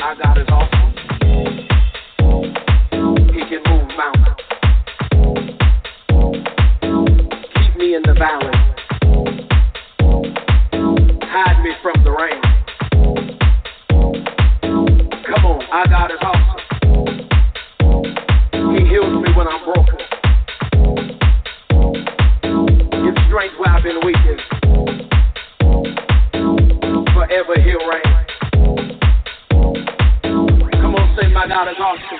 My God is awesome. He can move mountains. Keep me in the valley. Hide me from the rain. Come on, our God is awesome. He heals me when I'm broken. Gives strength where I've been weakened. Forever he'll reign. Come on, say my God is awesome.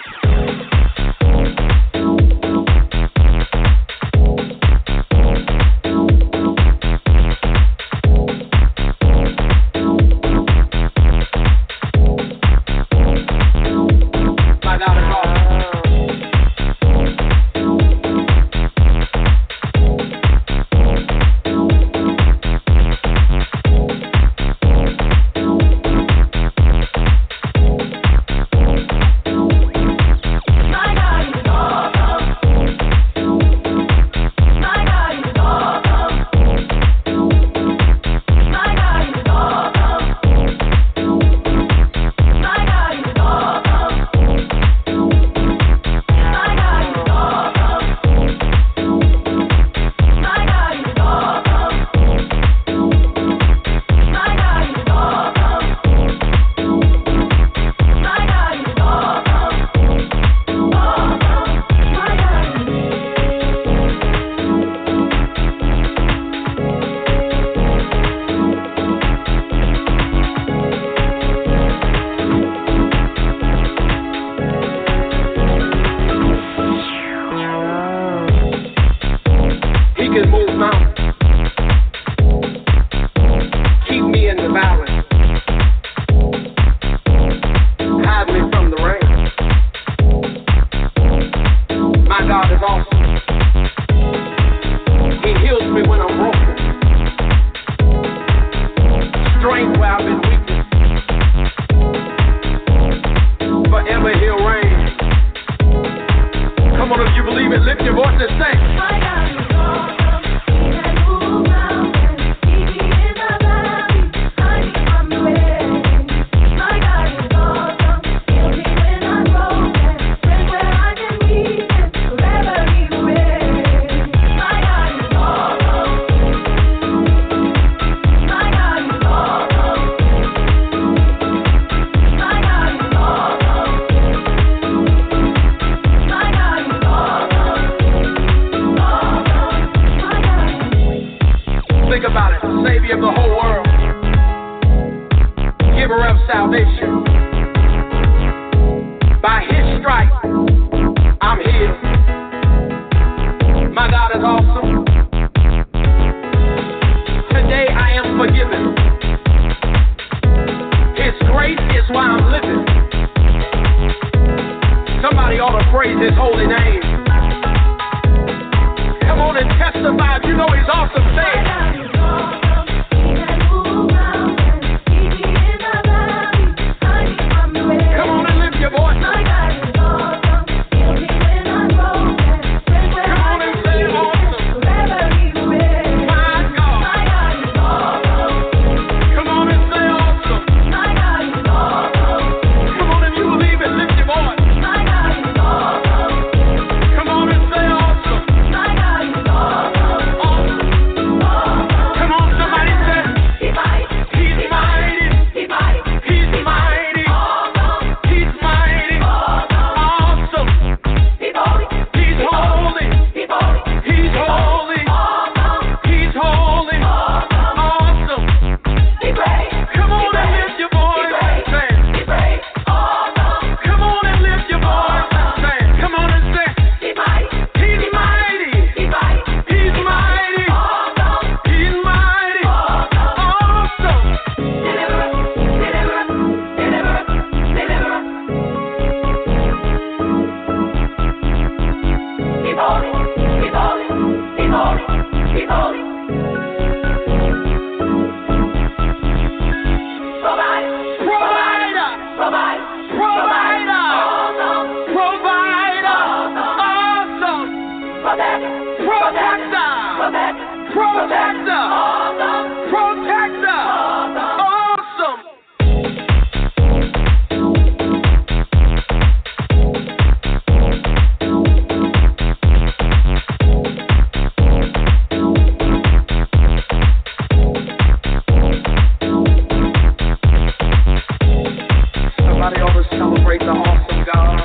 celebrate the awesome God.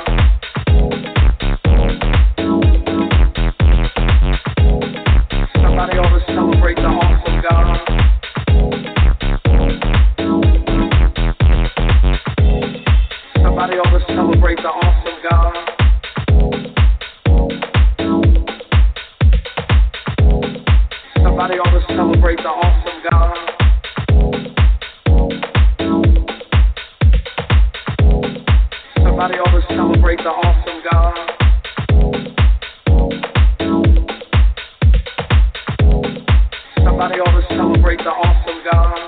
Somebody ought to celebrate the awesome God. Somebody ought to celebrate the awesome God. Somebody ought to celebrate the awesome God. Somebody ought to celebrate the awesome God. Somebody ought to celebrate the awesome God.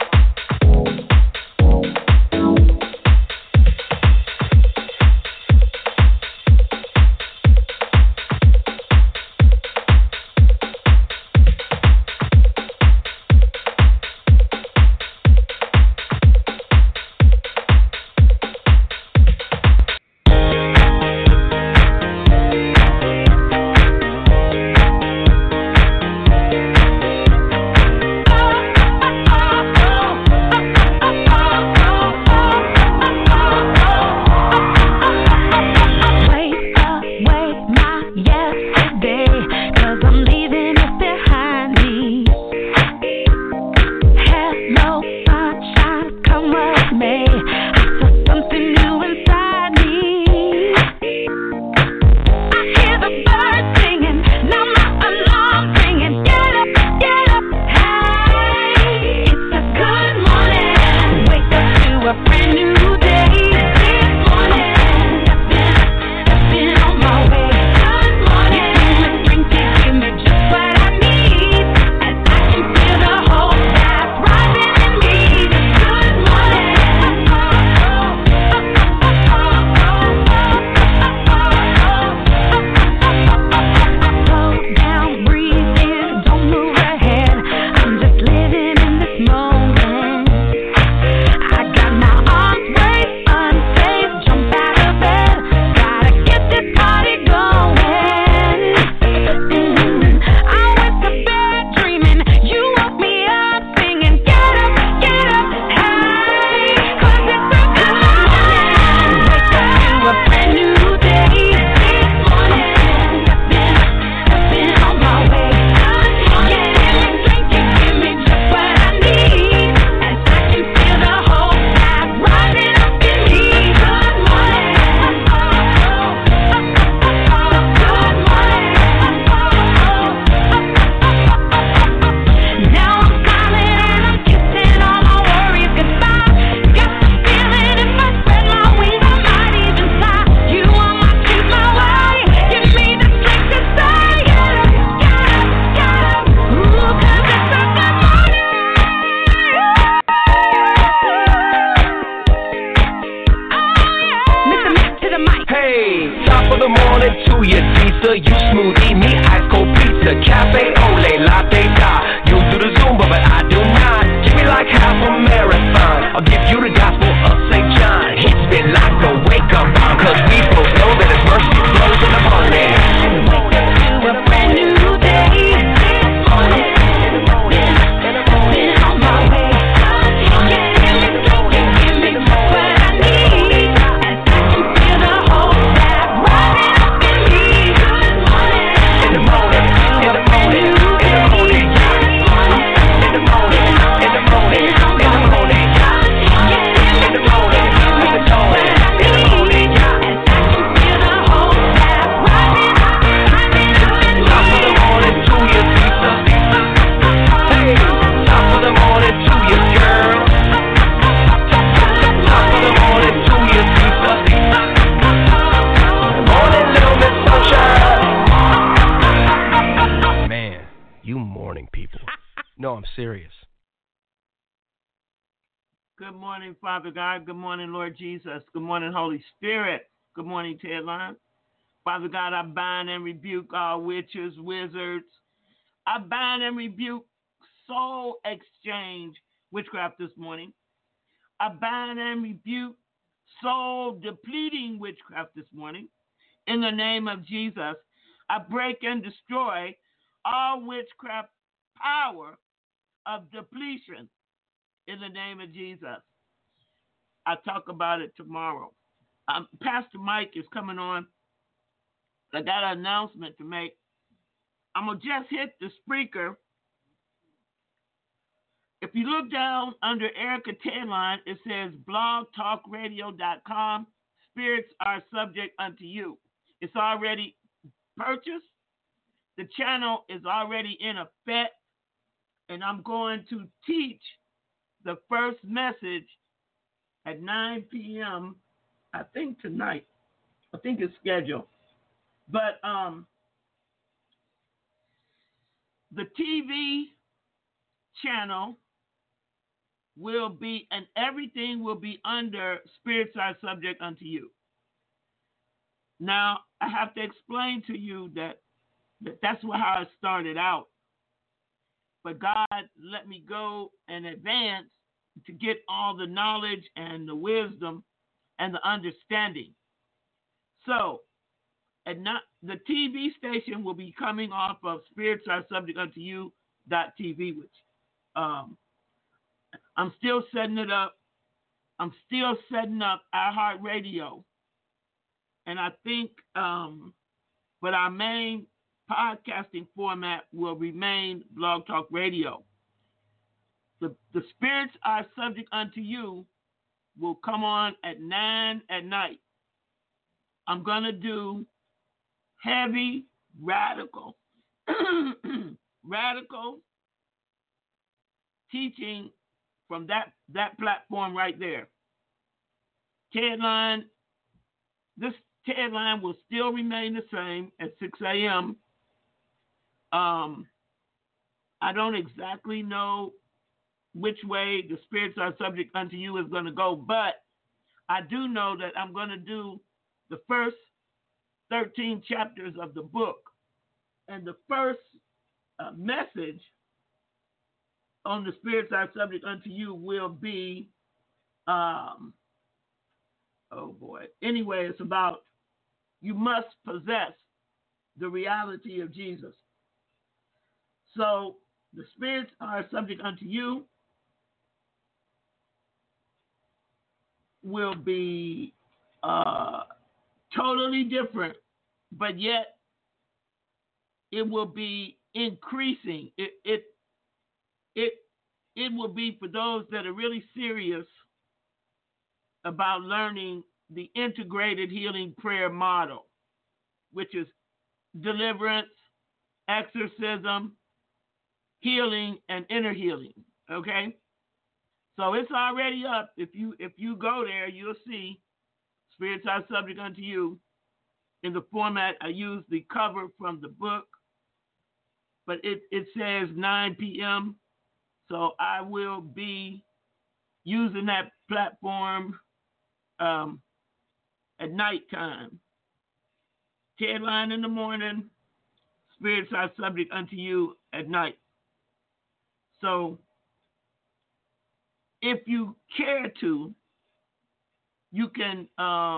Good morning, Father God. Good morning, Lord Jesus. Good morning, Holy Spirit. Good morning, Ted Line. Father God, I bind and rebuke all witches, wizards. I bind and rebuke soul exchange witchcraft this morning. I bind and rebuke soul depleting witchcraft this morning. In the name of Jesus, I break and destroy all witchcraft power of depletion. In the name of Jesus. I'll talk about it tomorrow. Pastor Mike is coming on. I got an announcement to make. I'm going to just hit the speaker. If you look down under Erica Tedline, it says blogtalkradio.com. Spirits are subject unto you. It's already purchased. The channel is already in effect. And I'm going to teach the first message at 9 p.m. I think tonight. I think it's scheduled. But the TV channel will be, and everything will be under Spirits Are Subject Unto You. Now, I have to explain to you that's how it started out. But God let me go in advance to get all the knowledge and the wisdom and the understanding. So, the TV station will be coming off of Spirits Are Subject Unto You .tv, which I'm still setting it up. I'm still setting up iHeartRadio. And I think, but our main podcasting format will remain Blog Talk Radio. The Spirits Are Subject Unto You will come on at 9 at night. I'm going to do heavy, radical teaching from that platform right there. Tedline, this Tedline will still remain the same at 6 a.m. I don't exactly know which way the Spirits Are Subject Unto You is going to go, but I do know that I'm going to do the first 13 chapters of the book. And the first message on the Spirits Are Subject Unto You will be, anyway, it's about you must possess the reality of Jesus. So the Spirits Are Subject Unto You will be totally different, but yet it will be increasing. It will be for those that are really serious about learning the integrated healing prayer model, which is deliverance, exorcism, healing, and inner healing. Okay? So it's already up. If you go there, you'll see Spirits Are Subject Unto You in the format. I use the cover from the book, but it says 9 p.m. So I will be using that platform at nighttime. Tedline in the morning, Spirits Are Subject Unto You at night. So if you care to, you can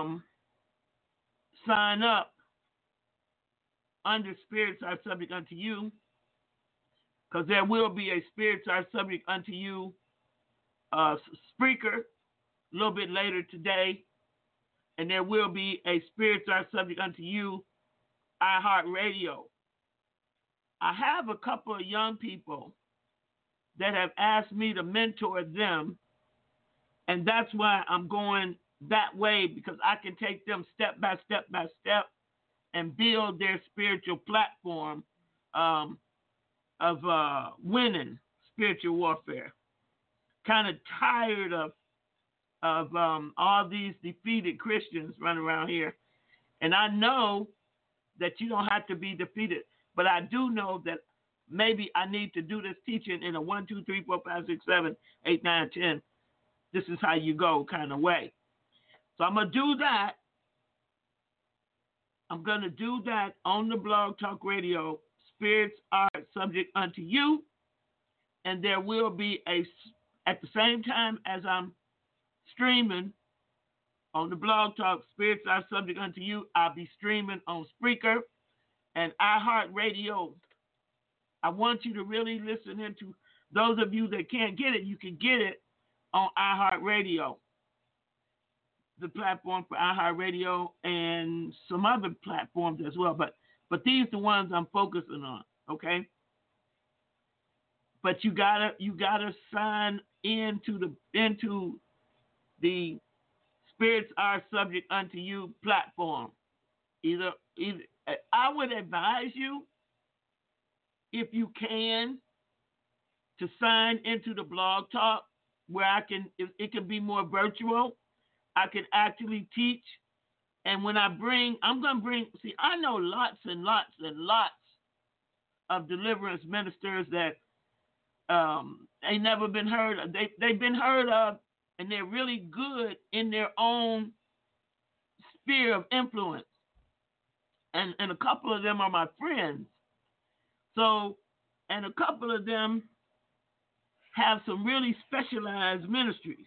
sign up under Spirits Are Subject Unto You, because there will be a Spirits Are Subject Unto You speaker a little bit later today, and there will be a Spirits Are Subject Unto You iHeartRadio. I have a couple of young people that have asked me to mentor them, and that's why I'm going that way, because I can take them step by step by step and build their spiritual platform of winning spiritual warfare. Kind of tired of all these defeated Christians running around here. And I know that you don't have to be defeated, but I do know that maybe I need to do this teaching in a 1, 2, 3, 4, 5, 6, 7, 8, 9, 10. This is how you go kind of way. So I'm going to do that. I'm going to do that on the Blog Talk Radio. Spirits Are Subject Unto You. And there will be at the same time as I'm streaming on the Blog Talk, Spirits Are Subject Unto You, I'll be streaming on Spreaker and iHeartRadio. I want you to really listen into, those of you that can't get it, you can get it on iHeartRadio. the platform for iHeartRadio and some other platforms as well. But these are the ones I'm focusing on, okay? But you gotta sign into the Spirits Are Subject Unto You platform. Either I would advise you, if you can, to sign into the Blog Talk where it can be more virtual. I can actually teach. And when I'm going to bring, I know lots and lots and lots of deliverance ministers that ain't never been heard of. They've been heard of, and they're really good in their own sphere of influence. And a couple of them are my friends. So, and a couple of them have some really specialized ministries.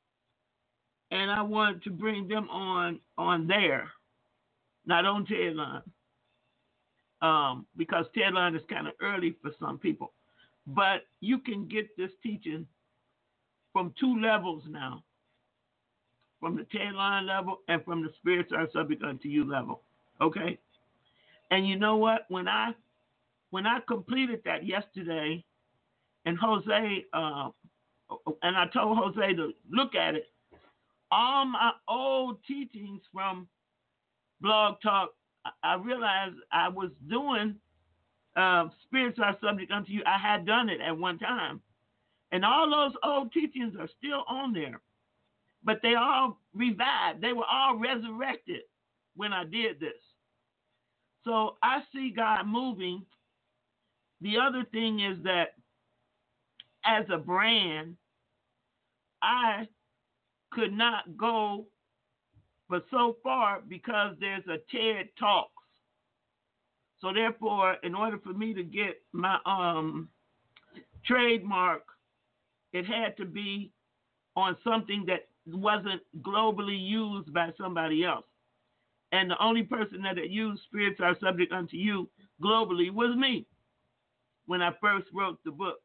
And I wanted to bring them on there, not on Tedline, because Tedline is kind of early for some people. But you can get this teaching from two levels now, from the Tedline level and from the Spirits Are Subject Unto You level. Okay? And you know what? When I completed that yesterday, and Jose, and I told Jose to look at it, all my old teachings from Blog Talk, I realized I was doing Spirits Are Subject Unto You. I had done it at one time. And all those old teachings are still on there. But they all revived. They were all resurrected when I did this. So I see God moving. The other thing is that as a brand, I could not go but so far because there's a TED Talks. So therefore, in order for me to get my trademark, it had to be on something that wasn't globally used by somebody else. And the only person that had used Spirits Are Subject Unto You globally was me when I first wrote the book.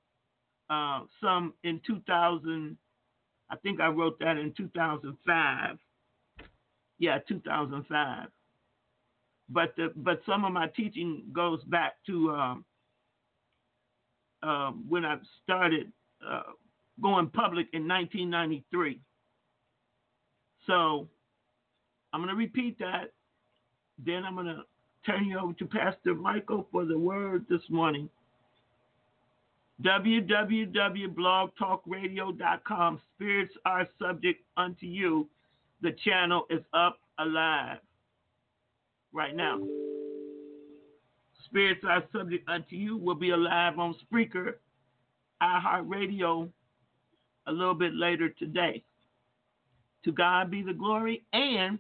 Some in 2000, I think I wrote that in 2005. Yeah, 2005. But some of my teaching goes back to when I started going public in 1993. So I'm going to repeat that. Then I'm going to turn you over to Pastor Michael for the word this morning. www.blogtalkradio.com. Spirits Are Subject Unto You. The channel is up alive right now. Spirits Are Subject Unto You will be alive on Spreaker, iHeartRadio a little bit later today. To God be the glory. And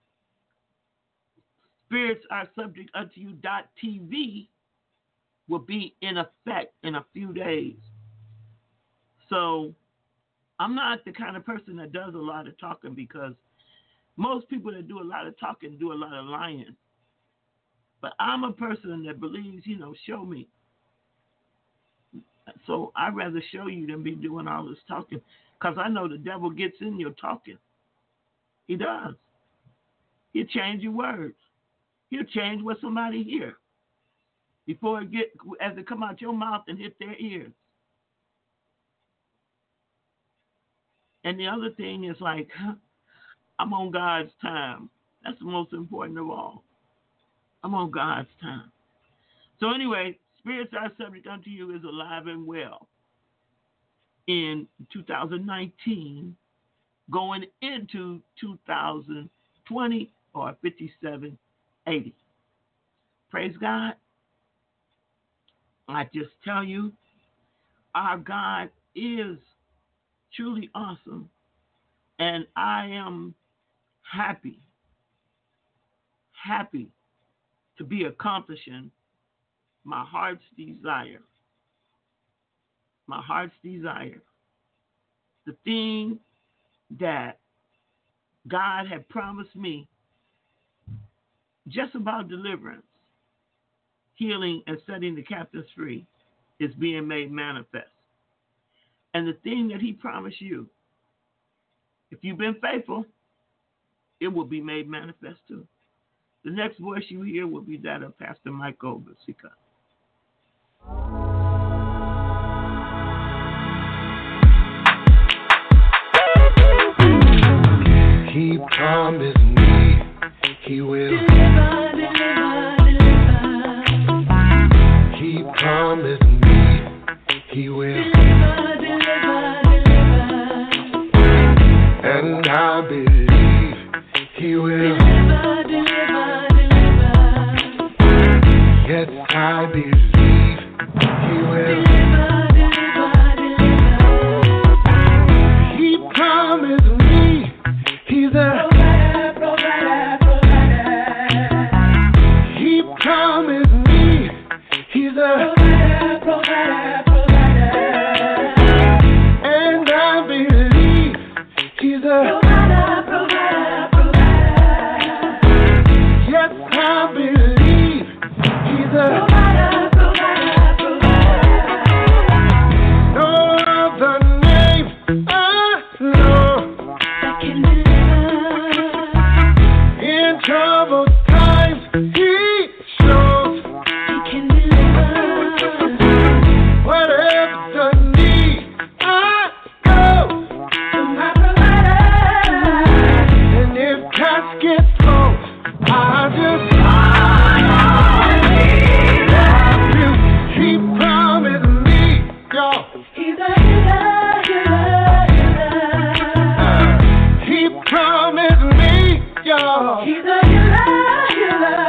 Spirits Are Subject Unto You.tv will be in effect in a few days. So I'm not the kind of person that does a lot of talking, because most people that do a lot of talking do a lot of lying. But I'm a person that believes, show me. So I'd rather show you than be doing all this talking, because I know the devil gets in your talking. He does. He'll change your words. He'll change what somebody hears before as it come out your mouth and hit their ears. And the other thing is I'm on God's time. That's the most important of all. I'm on God's time. So anyway, Spirits Are Subject Unto You is alive and well in 2019, going into 2020 or 5780. Praise God. I just tell you, our God is truly awesome, and I am happy to be accomplishing my heart's desire. My heart's desire. The thing that God had promised me just about deliverance, healing, and setting the captives free is being made manifest. And the thing that he promised you, if you've been faithful, it will be made manifest too. The next voice you hear will be that of Pastor Michael Basika. He promised me he will deliver, deliver. He promised me he will deliver, deliver. And I believe he will deliver, deliver. Yes, I believe he will deliver, deliver. He promised me he's a provider. He promised me he's a provider. And I believe he's a provider. Yes, I believe he's a provider. No other name I know that can deliver. In troubled times, he shows he can deliver. Whatever the need, I go to my provider. And if caskets fall, I just he promised me, y'all. He's a healer. He promised me, y'all. He's a healer.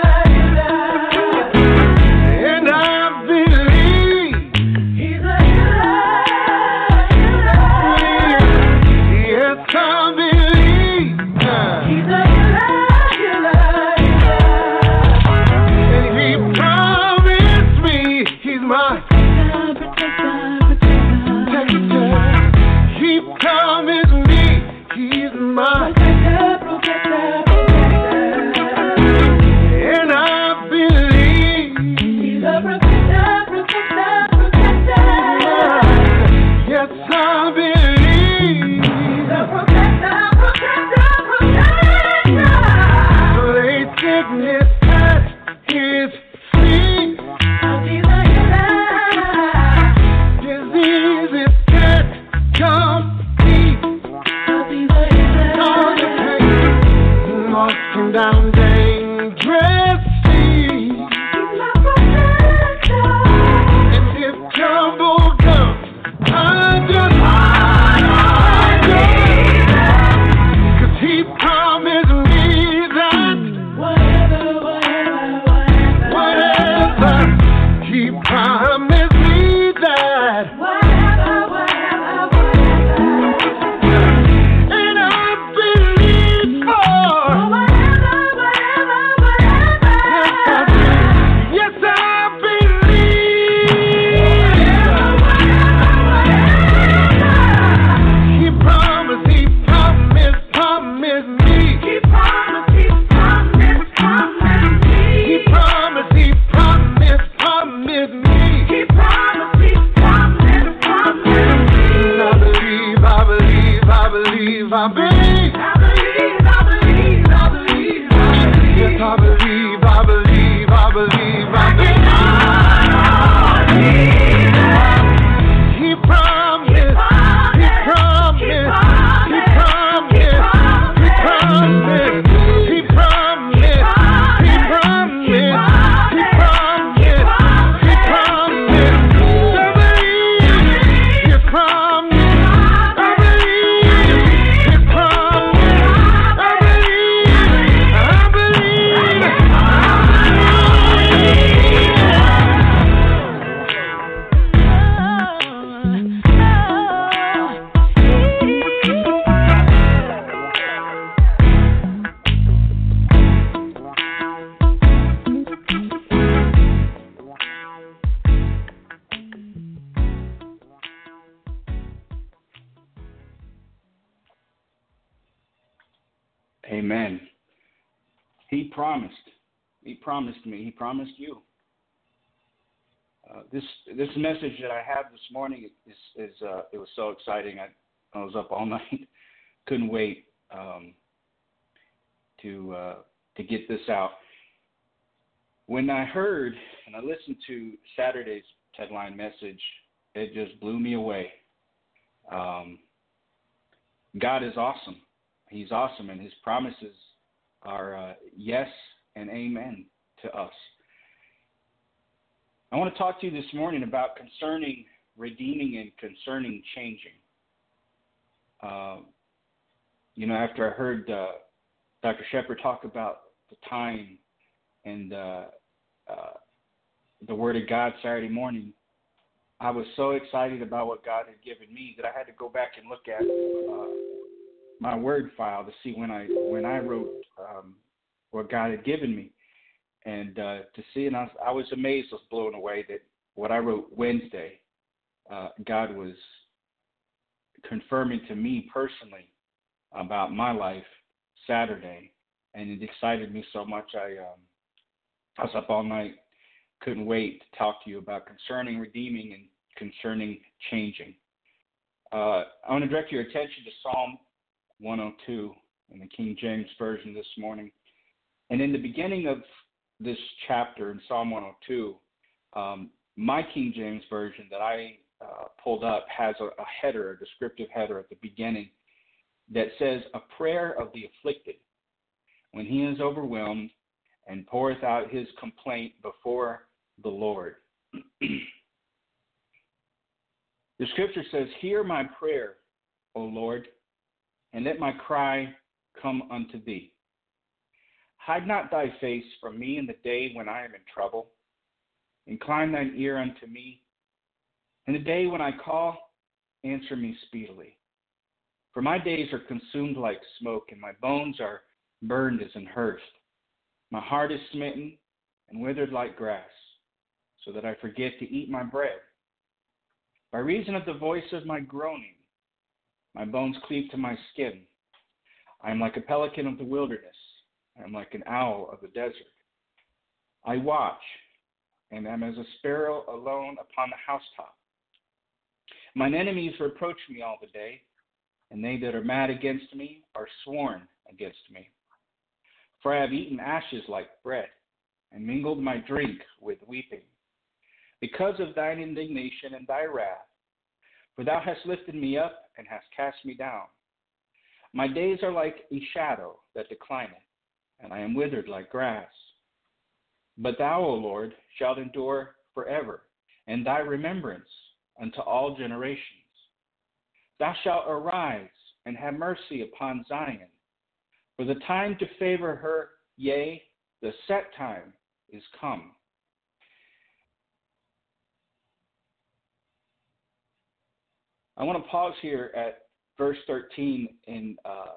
And I believe he's a healer. Yes, I believe he's a healer. And he promised me he's my protector. He promised me he's my protector. And I believe he's a protector. Yes, I believe he's a protector. Lay sickness at his feet. Diseases can't come deep. All the pain, walking down dangerous seas. And if trouble comes, I just 'cause he promised me that whatever, he promised me that. And I believe for. Yes, I believe. He promised me. He promised, I believe. Yes, I believe. He promised. Amen. He promised. He promised me. He promised you. This message that I have this morning is it was so exciting. I was up all night, couldn't wait. to get this out. When I heard and I listened to Saturday's headline message, it just blew me away. God is awesome. He's awesome, and his promises are yes and amen to us. I want to talk to you this morning about concerning redeeming and concerning changing. After I heard Dr. Shepherd talk about the time and the Word of God Saturday morning, I was so excited about what God had given me that I had to go back and look at my Word file to see when I wrote what God had given me, and to see, and I was amazed, I was blown away that what I wrote Wednesday, God was confirming to me personally about my life Saturday, and it excited me so much. I was up all night, couldn't wait to talk to you about concerning redeeming and concerning changing. I want to direct your attention to Psalm 102 in the King James Version this morning. And in the beginning of this chapter in Psalm 102, my King James Version that I pulled up has a header, a descriptive header at the beginning that says, "A prayer of the afflicted, when he is overwhelmed and poureth out his complaint before the Lord." The scripture says, "Hear my prayer, O Lord, and let my cry come unto thee. Hide not thy face from me in the day when I am in trouble. Incline thine ear unto me. In the day when I call, answer me speedily. For my days are consumed like smoke, and my bones are burned as an hearth. My heart is smitten and withered like grass, so that I forget to eat my bread. By reason of the voice of my groaning, my bones cleave to my skin. I am like a pelican of the wilderness. I am like an owl of the desert. I watch, and am as a sparrow alone upon the housetop. Mine enemies reproach me all the day, and they that are mad against me are sworn against me. For I have eaten ashes like bread, and mingled my drink with weeping, because of thine indignation and thy wrath. For thou hast lifted me up, and hast cast me down. My days are like a shadow that declineth, and I am withered like grass. But thou, O Lord, shalt endure forever, and thy remembrance unto all generations. Thou shalt arise and have mercy upon Zion. For the time to favor her, yea, the set time is come." I want to pause here at verse 13 and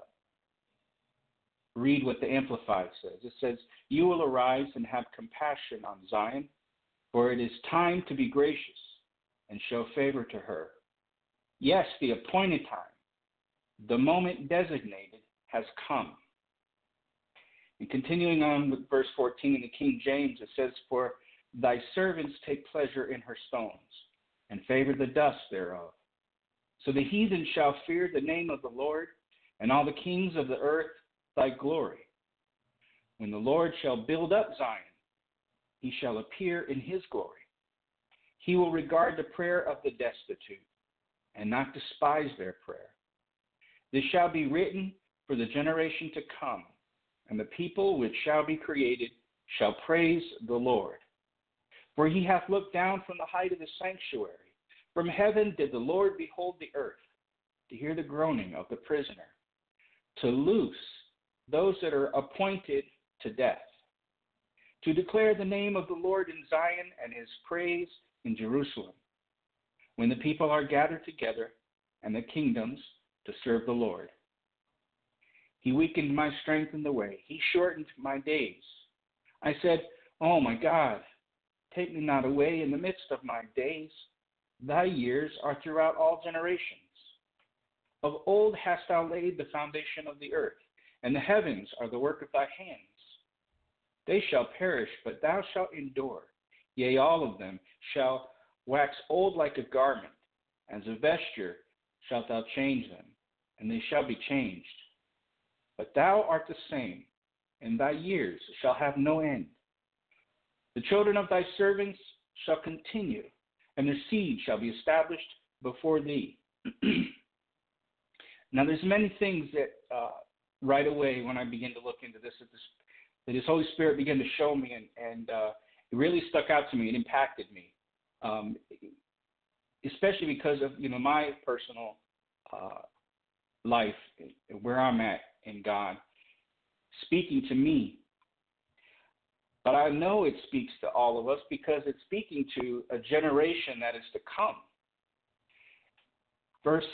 read what the Amplified says. It says, "You will arise and have compassion on Zion, for it is time to be gracious and show favor to her. Yes, the appointed time, the moment designated, has come." And continuing on with verse 14 in the King James, it says, "For thy servants take pleasure in her stones, and favor the dust thereof. So the heathen shall fear the name of the Lord, and all the kings of the earth thy glory. When the Lord shall build up Zion, he shall appear in his glory. He will regard the prayer of the destitute, and not despise their prayer. This shall be written for the generation to come, and the people which shall be created shall praise the Lord. For he hath looked down from the height of the sanctuary. From heaven did the Lord behold the earth, to hear the groaning of the prisoner, to loose those that are appointed to death, to declare the name of the Lord in Zion and his praise in Jerusalem, when the people are gathered together and the kingdoms to serve the Lord. He weakened my strength in the way. He shortened my days. I said, O my God, take me not away in the midst of my days. Thy years are throughout all generations. Of old hast thou laid the foundation of the earth, and the heavens are the work of thy hands. They shall perish, but thou shalt endure. Yea, all of them shall wax old like a garment. As a vesture shalt thou change them, and they shall be changed. But thou art the same, and thy years shall have no end. The children of thy servants shall continue, and their seed shall be established before thee. Now, there's many things that right away when I begin to look into this, that His Holy Spirit began to show me, and it really stuck out to me. It impacted me, especially because of my personal life, where I'm at in God, speaking to me. But I know it speaks to all of us because it's speaking to a generation that is to come. Verse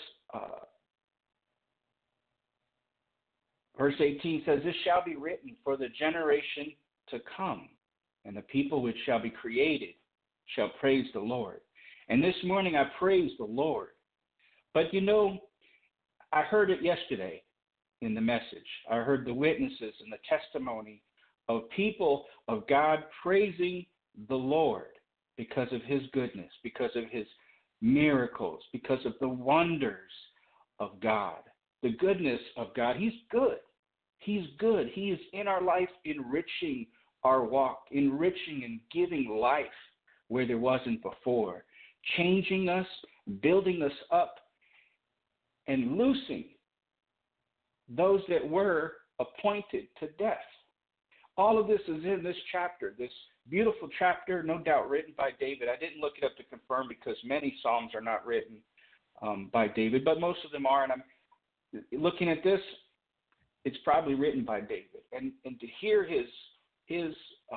18 says, this shall be written for the generation to come, and the people which shall be created shall praise the Lord. And this morning I praise the Lord. But I heard it yesterday in the message. I heard the witnesses and the testimony of people of God praising the Lord because of His goodness, because of His miracles, because of the wonders of God, the goodness of God. He's good. He's good. He is in our life, enriching our walk, enriching and giving life where there wasn't before, changing us, building us up, and loosing those that were appointed to death. All of this is in this chapter, this beautiful chapter, no doubt written by David. I didn't look it up to confirm because many Psalms are not written by David, but most of them are. And I'm looking at this, it's probably written by David. And to hear his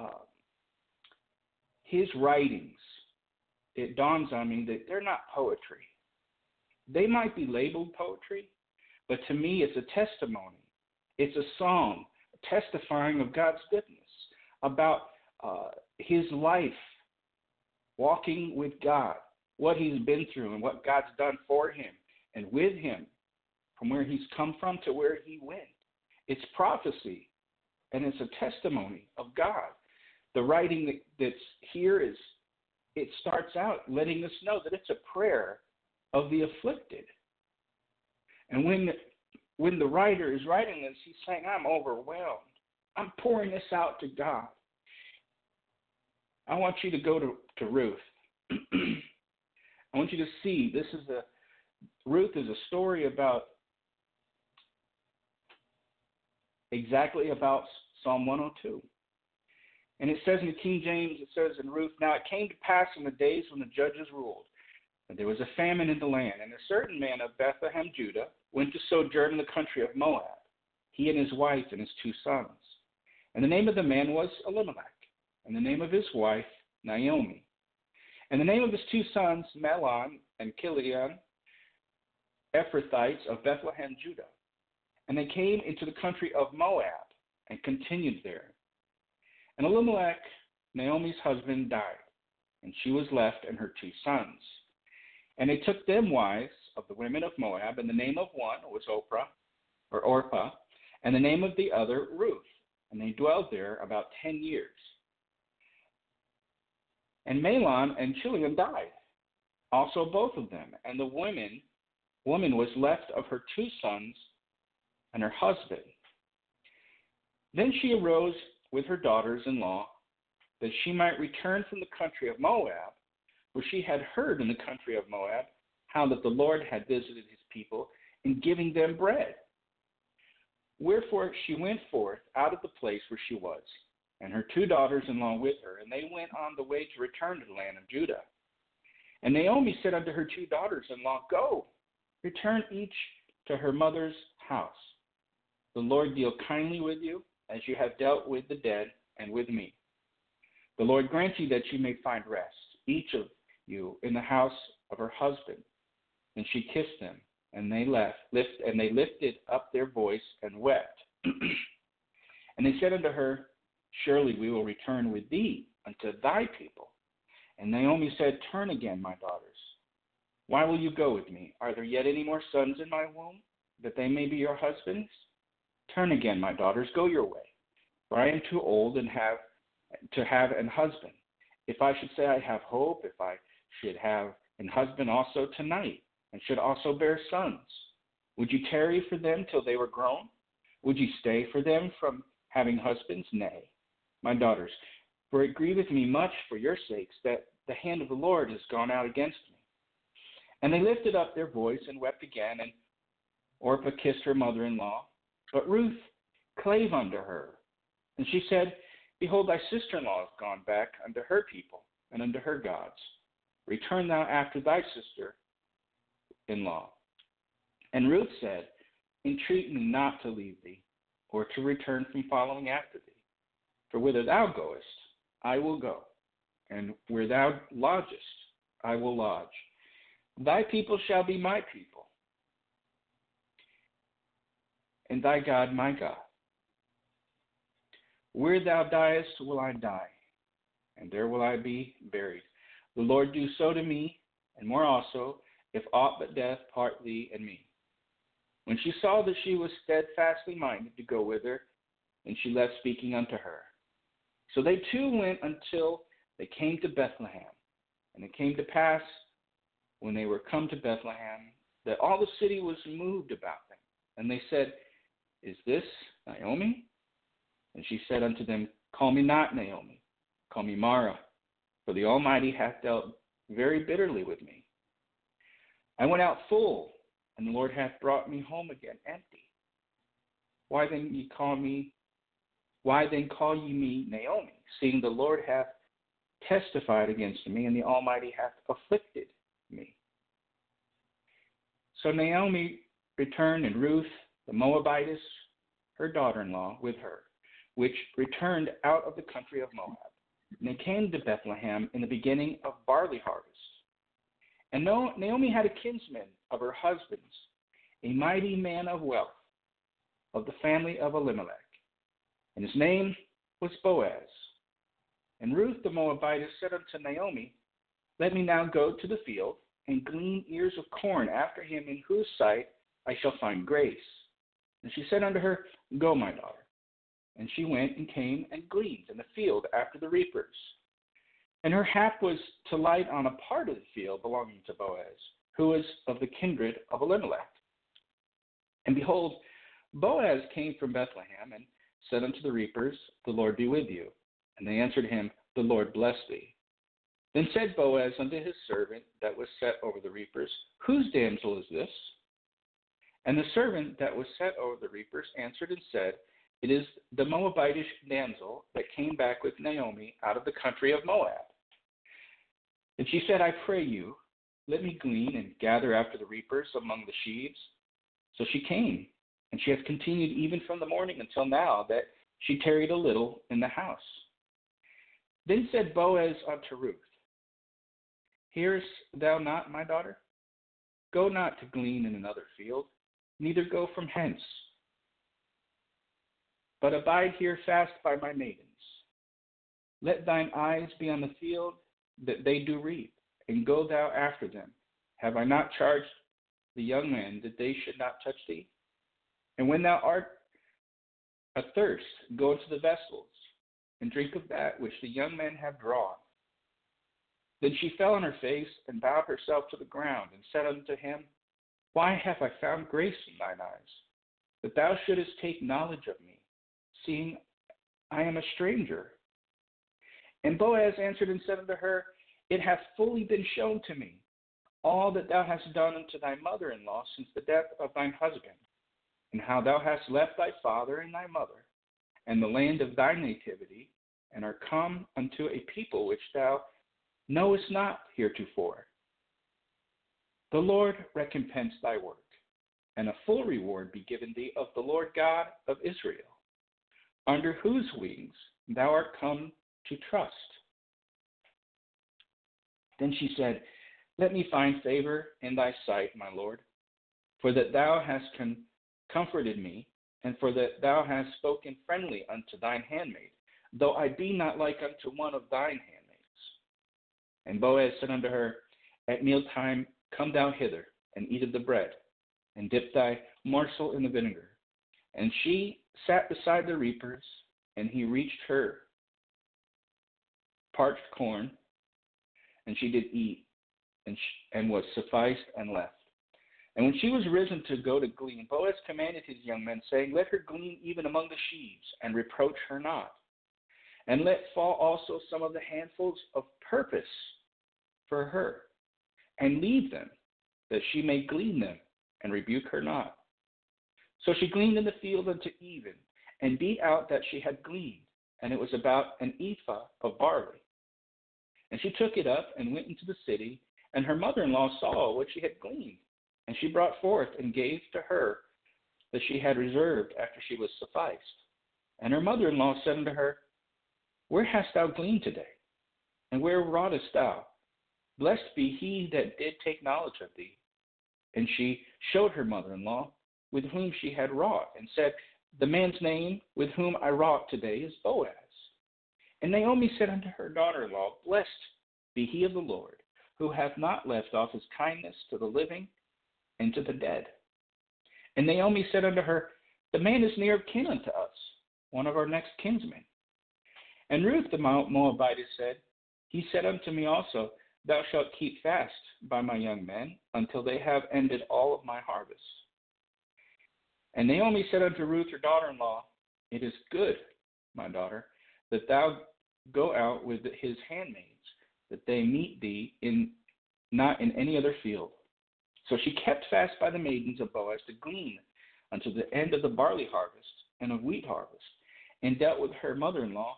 writings, it dawns on me that they're not poetry. They might be labeled poetry, but to me it's a testimony. It's a song testifying of God's goodness, about His life, walking with God, what He's been through and what God's done for Him and with Him, from where He's come from to where He went. It's prophecy, and it's a testimony of God. The writing that's here it starts out letting us know that it's a prayer of the afflicted. And when the writer is writing this, he's saying, I'm overwhelmed. I'm pouring this out to God. I want you to go to Ruth. I want you to see, Ruth is a story exactly about Psalm 102. And it says in the King James, it says in Ruth, now it came to pass in the days when the judges ruled, that there was a famine in the land, and a certain man of Bethlehem, Judah, went to sojourn in the country of Moab, he and his wife and his 2 sons. And the name of the man was Elimelech, and the name of his wife Naomi. And the name of his 2 sons, Mahlon and Chilion, Ephrathites of Bethlehem, Judah. And they came into the country of Moab and continued there. And Elimelech, Naomi's husband, died, and she was left and her 2 sons. And they took them wives of the women of Moab, and the name of one was Orpah, and the name of the other Ruth. And they dwelled there about 10 years. And Mahlon and Chilion died, also both of them. And the woman was left of her 2 sons and her husband. Then she arose with her daughters-in-law, that she might return from the country of Moab, for she had heard in the country of Moab how that the Lord had visited His people in giving them bread. Wherefore she went forth out of the place where she was, and her 2 daughters-in-law with her, and they went on the way to return to the land of Judah. And Naomi said unto her 2 daughters-in-law, Go, return each to her mother's house. The Lord deal kindly with you, as you have dealt with the dead and with me. The Lord grant you that you may find rest, each of you in the house of her husband. And she kissed them, and they lifted up their voice and wept. And they said unto her, Surely we will return with thee unto thy people. And Naomi said, Turn again, my daughters. Why will you go with me? Are there yet any more sons in my womb, that they may be your husbands? Turn again, my daughters, go your way. For I am too old to have an husband. If I should say I have hope, if I should have an husband also tonight, and should also bear sons, would you tarry for them till they were grown? Would you stay for them from having husbands? Nay, my daughters, for it grieveth me much for your sakes that the hand of the Lord is gone out against me. And they lifted up their voice and wept again, and Orpah kissed her mother-in-law. But Ruth clave unto her, and she said, Behold, thy sister-in-law is gone back unto her people and unto her gods. Return thou after thy sister-in-law. And Ruth said, Entreat me not to leave thee, or to return from following after thee. For whither thou goest, I will go, and where thou lodgest, I will lodge. Thy people shall be my people, and thy God my God. Where thou diest will I die, and there will I be buried. The Lord do so to me, and more also, if aught but death part thee and me. When she saw that she was steadfastly minded to go with her, and she left speaking unto her. So they two went until they came to Bethlehem. And it came to pass, when they were come to Bethlehem, that all the city was moved about them. And they said, Is this Naomi? And she said unto them, Call me not Naomi, call me Mara, for the Almighty hath dealt very bitterly with me. I went out full, and the Lord hath brought me home again empty. Why then call ye me Naomi, seeing the Lord hath testified against me, and the Almighty hath afflicted me? So Naomi returned, and Ruth the Moabitess, her daughter-in-law, with her, which returned out of the country of Moab. And they came to Bethlehem in the beginning of barley harvest. And Naomi had a kinsman of her husband's, a mighty man of wealth, of the family of Elimelech, and his name was Boaz. And Ruth the Moabitess said unto Naomi, Let me now go to the field, and glean ears of corn after him in whose sight I shall find grace. And she said unto her, Go, my daughter. And she went and came and gleaned in the field after the reapers. And her hap was to light on a part of the field belonging to Boaz, who was of the kindred of Elimelech. And behold, Boaz came from Bethlehem, and said unto the reapers, The Lord be with you. And they answered him, The Lord bless thee. Then said Boaz unto his servant that was set over the reapers, Whose damsel is this? And the servant that was set over the reapers answered and said, It is the Moabitish damsel that came back with Naomi out of the country of Moab. And she said, I pray you, let me glean and gather after the reapers among the sheaves. So she came, and she hath continued even from the morning until now, that she tarried a little in the house. Then said Boaz unto Ruth, Hearest thou not, my daughter? Go not to glean in another field, neither go from hence, but abide here fast by my maidens. Let thine eyes be on the field that they do reap, and go thou after them. Have I not charged the young men that they should not touch thee? And when thou art athirst, go into the vessels, and drink of that which the young men have drawn. Then she fell on her face, and bowed herself to the ground, and said unto him, Why have I found grace in thine eyes, that thou shouldest take knowledge of me, seeing I am a stranger? And Boaz answered and said unto her, It hath fully been shown to me, all that thou hast done unto thy mother-in-law since the death of thine husband, and how thou hast left thy father and thy mother, and the land of thy nativity, and are come unto a people which thou knowest not heretofore. The Lord recompense thy work, and a full reward be given thee of the Lord God of Israel, under whose wings thou art come to trust. Then she said, Let me find favor in thy sight, my Lord, for that thou hast comforted me, and for that thou hast spoken friendly unto thine handmaid, though I be not like unto one of thine handmaids. And Boaz said unto her, At mealtime come thou hither, and eat of the bread, and dip thy morsel in the vinegar. And she sat beside the reapers, and he reached her parched corn, and she did eat, and was sufficed and left. And when she was risen to go to glean, Boaz commanded his young men, saying, Let her glean even among the sheaves, and reproach her not. And let fall also some of the handfuls of purpose for her, and leave them, that she may glean them, and rebuke her not. So she gleaned in the field unto even, and beat out that she had gleaned, and it was about an ephah of barley. And she took it up and went into the city, and her mother-in-law saw what she had gleaned. And she brought forth and gave to her that she had reserved after she was sufficed. And her mother-in-law said unto her, Where hast thou gleaned today? And where wroughtest thou? Blessed be he that did take knowledge of thee. And she showed her mother-in-law with whom she had wrought, and said, The man's name with whom I wrought today is Boaz. And Naomi said unto her daughter-in-law, Blessed be he of the Lord, who hath not left off his kindness to the living and to the dead. And Naomi said unto her, The man is near of kin unto us, one of our next kinsmen. And Ruth the Moabitess said, He said unto me also, Thou shalt keep fast by my young men until they have ended all of my harvest. And Naomi said unto Ruth her daughter-in-law, It is good, my daughter, that thou go out with his handmaids, that they meet thee not in any other field. So she kept fast by the maidens of Boaz to glean until the end of the barley harvest and of wheat harvest, and dealt with her mother-in-law.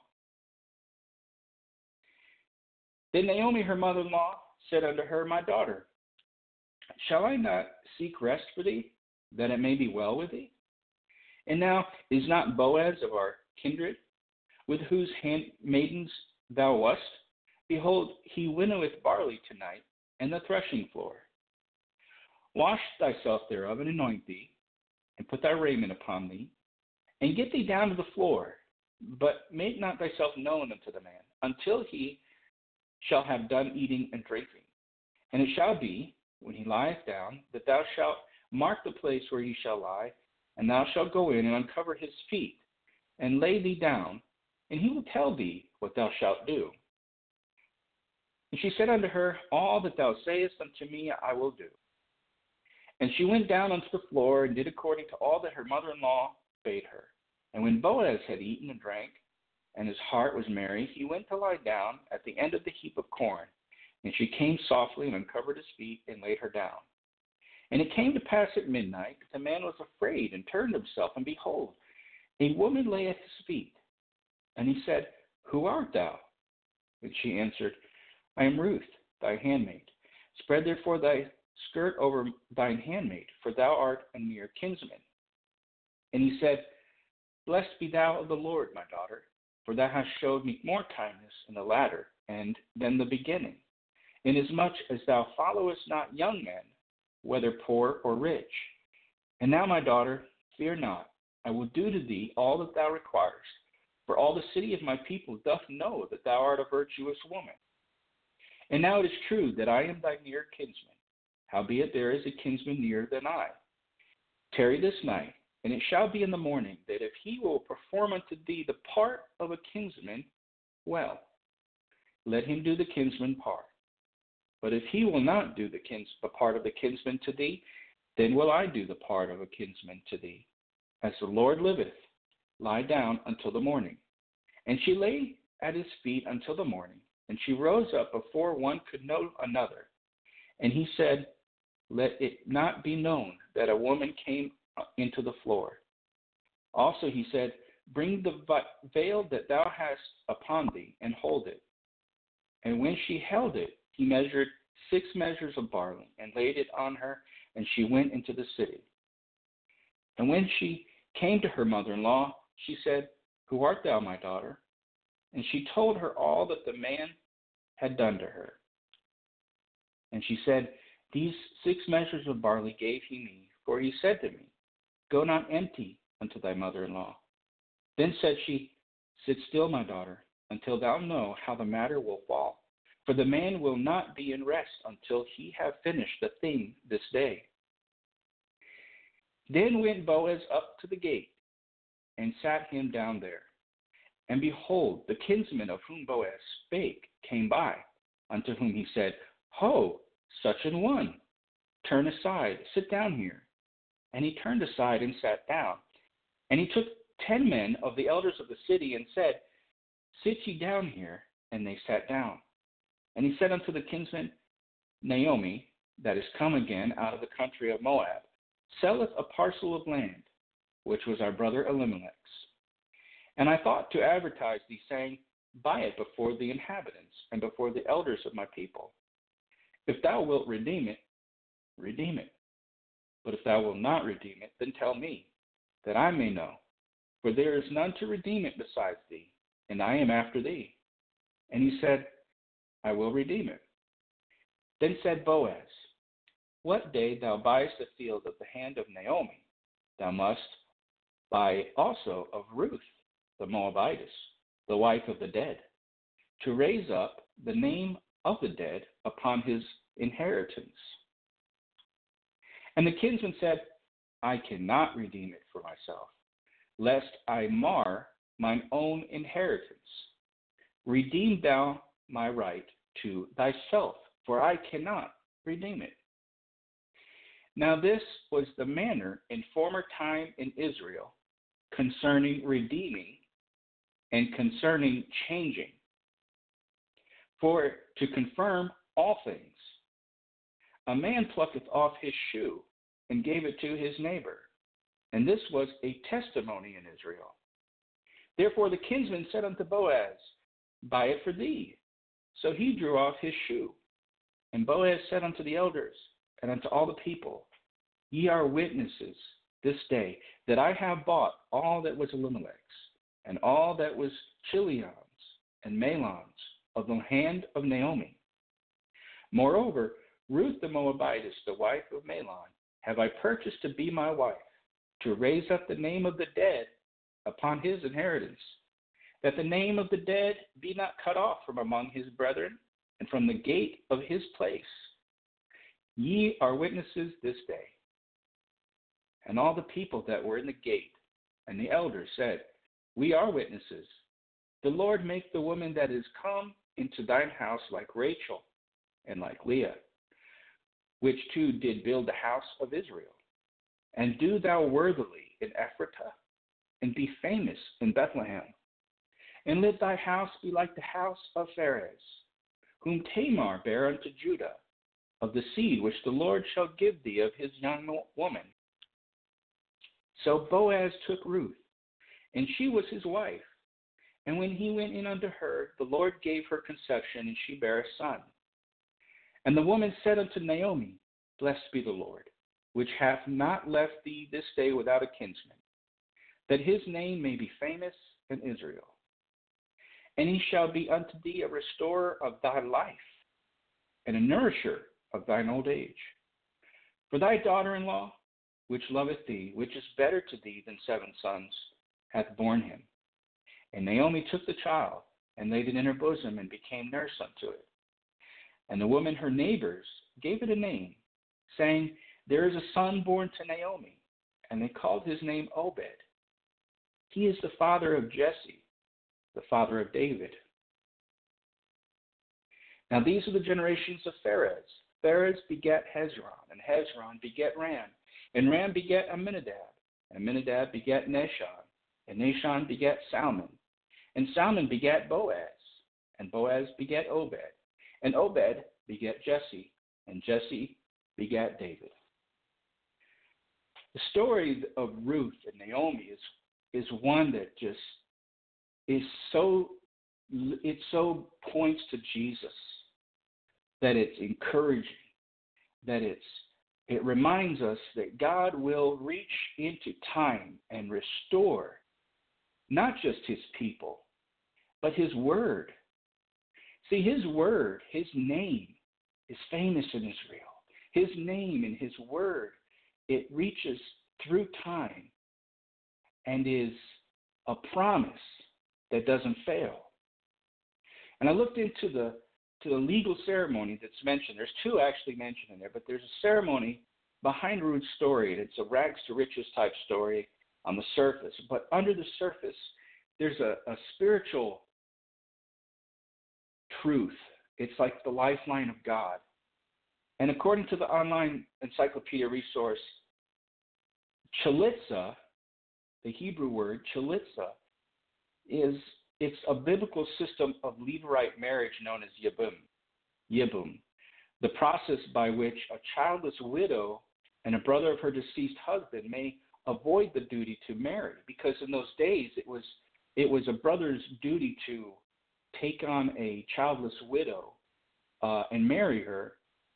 Then Naomi, her mother-in-law, said unto her, My daughter, shall I not seek rest for thee, that it may be well with thee? And now is not Boaz of our kindred, with whose handmaidens thou wast? Behold, he winnoweth barley tonight in the threshing floor. Wash thyself thereof, and anoint thee, and put thy raiment upon thee, and get thee down to the floor, but make not thyself known unto the man, until he shall have done eating and drinking. And it shall be, when he lieth down, that thou shalt mark the place where he shall lie, and thou shalt go in and uncover his feet, and lay thee down, and he will tell thee what thou shalt do. And she said unto her, All that thou sayest unto me I will do. And she went down unto the floor, and did according to all that her mother-in-law bade her. And when Boaz had eaten and drank, and his heart was merry, he went to lie down at the end of the heap of corn. And she came softly and uncovered his feet, and laid her down. And it came to pass at midnight that the man was afraid, and turned himself, and behold, a woman lay at his feet. And he said, Who art thou? And she answered, I am Ruth, thy handmaid. Spread therefore thy skirt over thine handmaid, for thou art a near kinsman. And he said, Blessed be thou of the Lord, my daughter, for thou hast showed me more kindness in the latter and than the beginning, inasmuch as thou followest not young men, whether poor or rich. And now, my daughter, fear not, I will do to thee all that thou requirest, for all the city of my people doth know that thou art a virtuous woman. And now it is true that I am thy near kinsman, howbeit there is a kinsman nearer than I. Tarry this night, and it shall be in the morning, that if he will perform unto thee the part of a kinsman, well, let him do the kinsman part. But if he will not do the part of the kinsman to thee, then will I do the part of a kinsman to thee. As the Lord liveth, lie down until the morning. And she lay at his feet until the morning, and she rose up before one could know another. And he said, Let it not be known that a woman came into the floor. Also he said, Bring the veil that thou hast upon thee, and hold it. And when she held it, he measured 6 measures of barley, and laid it on her, and she went into the city. And when she came to her mother-in-law, she said, Who art thou, my daughter? And she told her all that the man had done to her. And she said, These 6 measures of barley gave he me, for he said to me, Go not empty unto thy mother-in-law. Then said she, Sit still, my daughter, until thou know how the matter will fall. For the man will not be in rest until he have finished the thing this day. Then went Boaz up to the gate, and sat him down there. And behold, the kinsman of whom Boaz spake came by, unto whom he said, Ho, such an one. turn aside, sit down here. And he turned aside and sat down. And he took 10 men of the elders of the city and said, Sit ye down here. And they sat down. And he said unto the kinsman, Naomi, that is come again out of the country of Moab, selleth a parcel of land, which was our brother Elimelech's. And I thought to advertise thee, saying, Buy it before the inhabitants and before the elders of my people. If thou wilt redeem it, redeem it. But if thou wilt not redeem it, then tell me, that I may know. For there is none to redeem it besides thee, and I am after thee. And he said, I will redeem it. Then said Boaz, What day thou buyest the field of the hand of Naomi, thou must buy also of Ruth the Moabitess, the wife of the dead, to raise up the name of the dead upon his inheritance. And the kinsman said, I cannot redeem it for myself, lest I mar mine own inheritance. Redeem thou my right to thyself, for I cannot redeem it. Now this was the manner in former time in Israel concerning redeeming and concerning changing, for to confirm all things. A man plucketh off his shoe and gave it to his neighbor, and this was a testimony in Israel. Therefore the kinsman said unto Boaz, Buy it for thee. So he drew off his shoe. And Boaz said unto the elders and unto all the people, Ye are witnesses this day that I have bought all that was Elimelech's, and all that was Chilion's and Mahlon's of the hand of Naomi. Moreover, Ruth the Moabitess, the wife of Mahlon, have I purchased to be my wife, to raise up the name of the dead upon his inheritance, that the name of the dead be not cut off from among his brethren, and from the gate of his place. Ye are witnesses this day. And all the people that were in the gate and the elders said, We are witnesses. The Lord make the woman that is come into thine house like Rachel and like Leah, which two did build the house of Israel. And do thou worthily in Ephratah, and be famous in Bethlehem. And let thy house be like the house of Pharez, whom Tamar bare unto Judah, of the seed which the Lord shall give thee of his young woman. So Boaz took Ruth, and she was his wife. And when he went in unto her, the Lord gave her conception, and she bare a son. And the woman said unto Naomi, Blessed be the Lord, which hath not left thee this day without a kinsman, that his name may be famous in Israel. And he shall be unto thee a restorer of thy life, and a nourisher of thine old age. For thy daughter-in-law, which loveth thee, which is better to thee than 7 sons, hath borne him. And Naomi took the child, and laid it in her bosom, and became nurse unto it. And the woman her neighbors gave it a name, saying, There is a son born to Naomi. And they called his name Obed. He is the father of Jesse, the father of David. Now these are the generations of Pharez. Pharez begat Hezron, and Hezron begat Ram, and Ram begat Amminadab, and Amminadab begat Nahshon, and Nahshon begat Salmon, and Salmon begat Boaz, and Boaz begat Obed, and Obed begat Jesse, and Jesse begat David. The story of Ruth and Naomi is one that just is so points to Jesus, that it's encouraging, that it reminds us that God will reach into time and restore not just his people, but his word. See, his word, his name is famous in Israel. His name and his word, it reaches through time and is a promise that doesn't fail. And I looked into the legal ceremony that's mentioned. There's 2 actually mentioned in there, but there's a ceremony behind Ruth's story, and it's a rags to riches type story on the surface. But under the surface, there's a spiritual truth. It's like the lifeline of God. And according to the online encyclopedia resource, chalitza, the Hebrew word chalitza, it's a biblical system of Levirate marriage known as yibum, the process by which a childless widow and a brother of her deceased husband may avoid the duty to marry, because in those days it was a brother's duty to take on a childless widow and marry her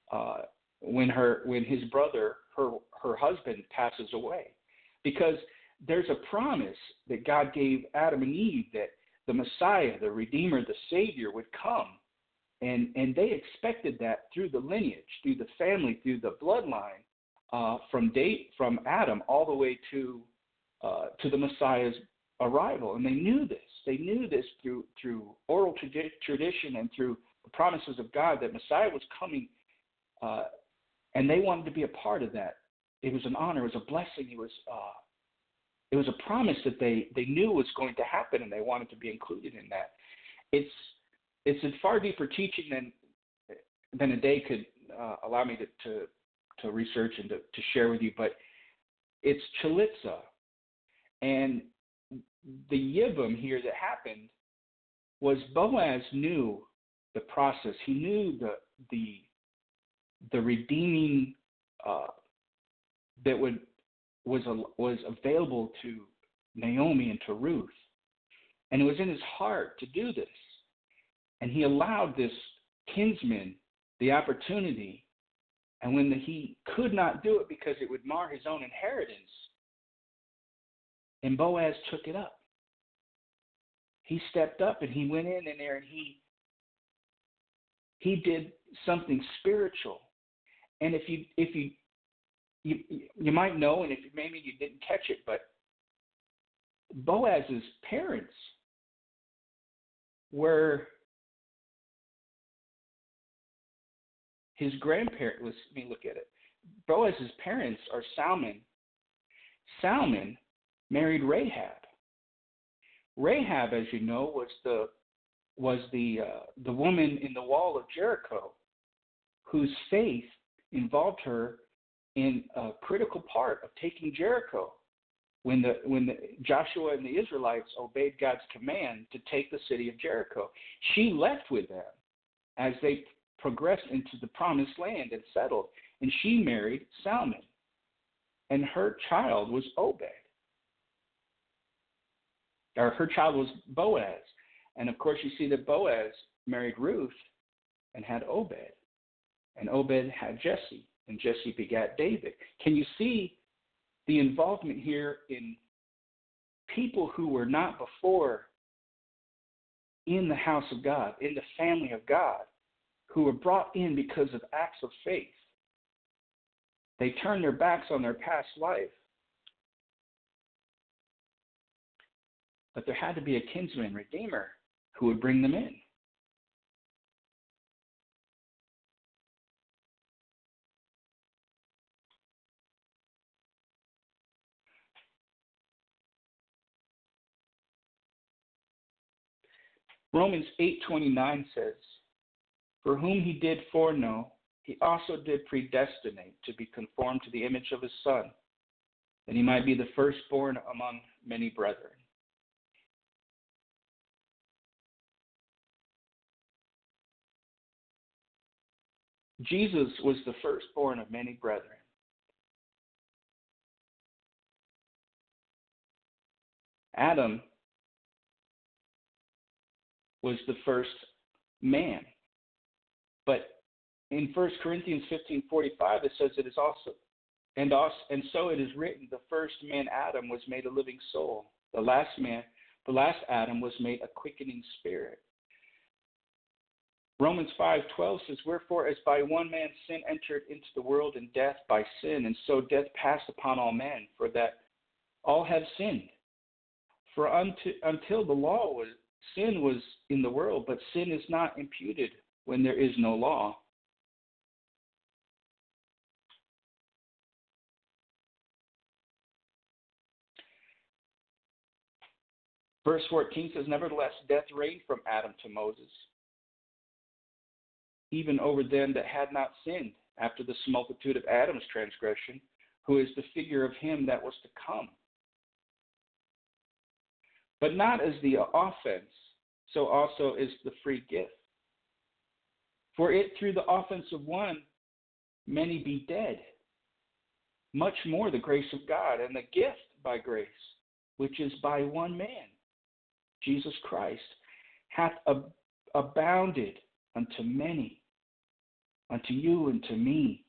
when his brother, her husband, passes away, because there's a promise that God gave Adam and Eve that the Messiah, the Redeemer, the Savior would come, and they expected that through the lineage, through the family, through the bloodline, from Adam all the way to the Messiah's arrival, and they knew this. They knew this through oral tradition and through the promises of God that Messiah was coming, and they wanted to be a part of that. It was an honor, it was a blessing, it was a promise that they knew was going to happen, and they wanted to be included in that. It's a far deeper teaching than a day could allow me to research and to share with you, but it's chalitza. And the yibum here that happened was Boaz knew the process. He knew the redeeming that was available to Naomi and to Ruth, and it was in his heart to do this. And he allowed this kinsman the opportunity, and when he could not do it because it would mar his own inheritance, and Boaz took it up. He stepped up and he went in there and he did something spiritual. And if you might know, and if maybe you didn't catch it, but Boaz's parents were his grandparents. Let me look at it. Boaz's parents are Salmon. Salmon married Rahab. Rahab, as you know, was the woman in the wall of Jericho, whose faith involved her in a critical part of taking Jericho. When Joshua and the Israelites obeyed God's command to take the city of Jericho, she left with them as they progressed into the promised land and settled, and she married Salmon, and her child was Obed. Or her child was Boaz. And of course you see that Boaz married Ruth and had Obed. And Obed had Jesse, and Jesse begat David. Can you see the involvement here in people who were not before in the house of God, in the family of God, who were brought in because of acts of faith? They turned their backs on their past life. But there had to be a kinsman redeemer who would bring them in. Romans 8:29 says, "For whom he did foreknow, he also did predestinate to be conformed to the image of his Son, that he might be the firstborn among many brethren." Jesus was the firstborn of many brethren. Adam was the first man. But in 1 Corinthians 15:45, it says it is also, and so it is written, the first man Adam was made a living soul. The last Adam was made a quickening spirit. Romans 5:12 says, "Wherefore, as by one man sin entered into the world, and death by sin, and so death passed upon all men, for that all have sinned. For until the law sin was in the world, but sin is not imputed when there is no law." Verse 14 says, "Nevertheless, death reigned from Adam to Moses, even over them that had not sinned, after the similitude of Adam's transgression, who is the figure of him that was to come. But not as the offense, so also is the free gift. For it through the offense of one, many be dead. Much more the grace of God and the gift by grace, which is by one man, Jesus Christ, hath abounded unto many, unto you and to me.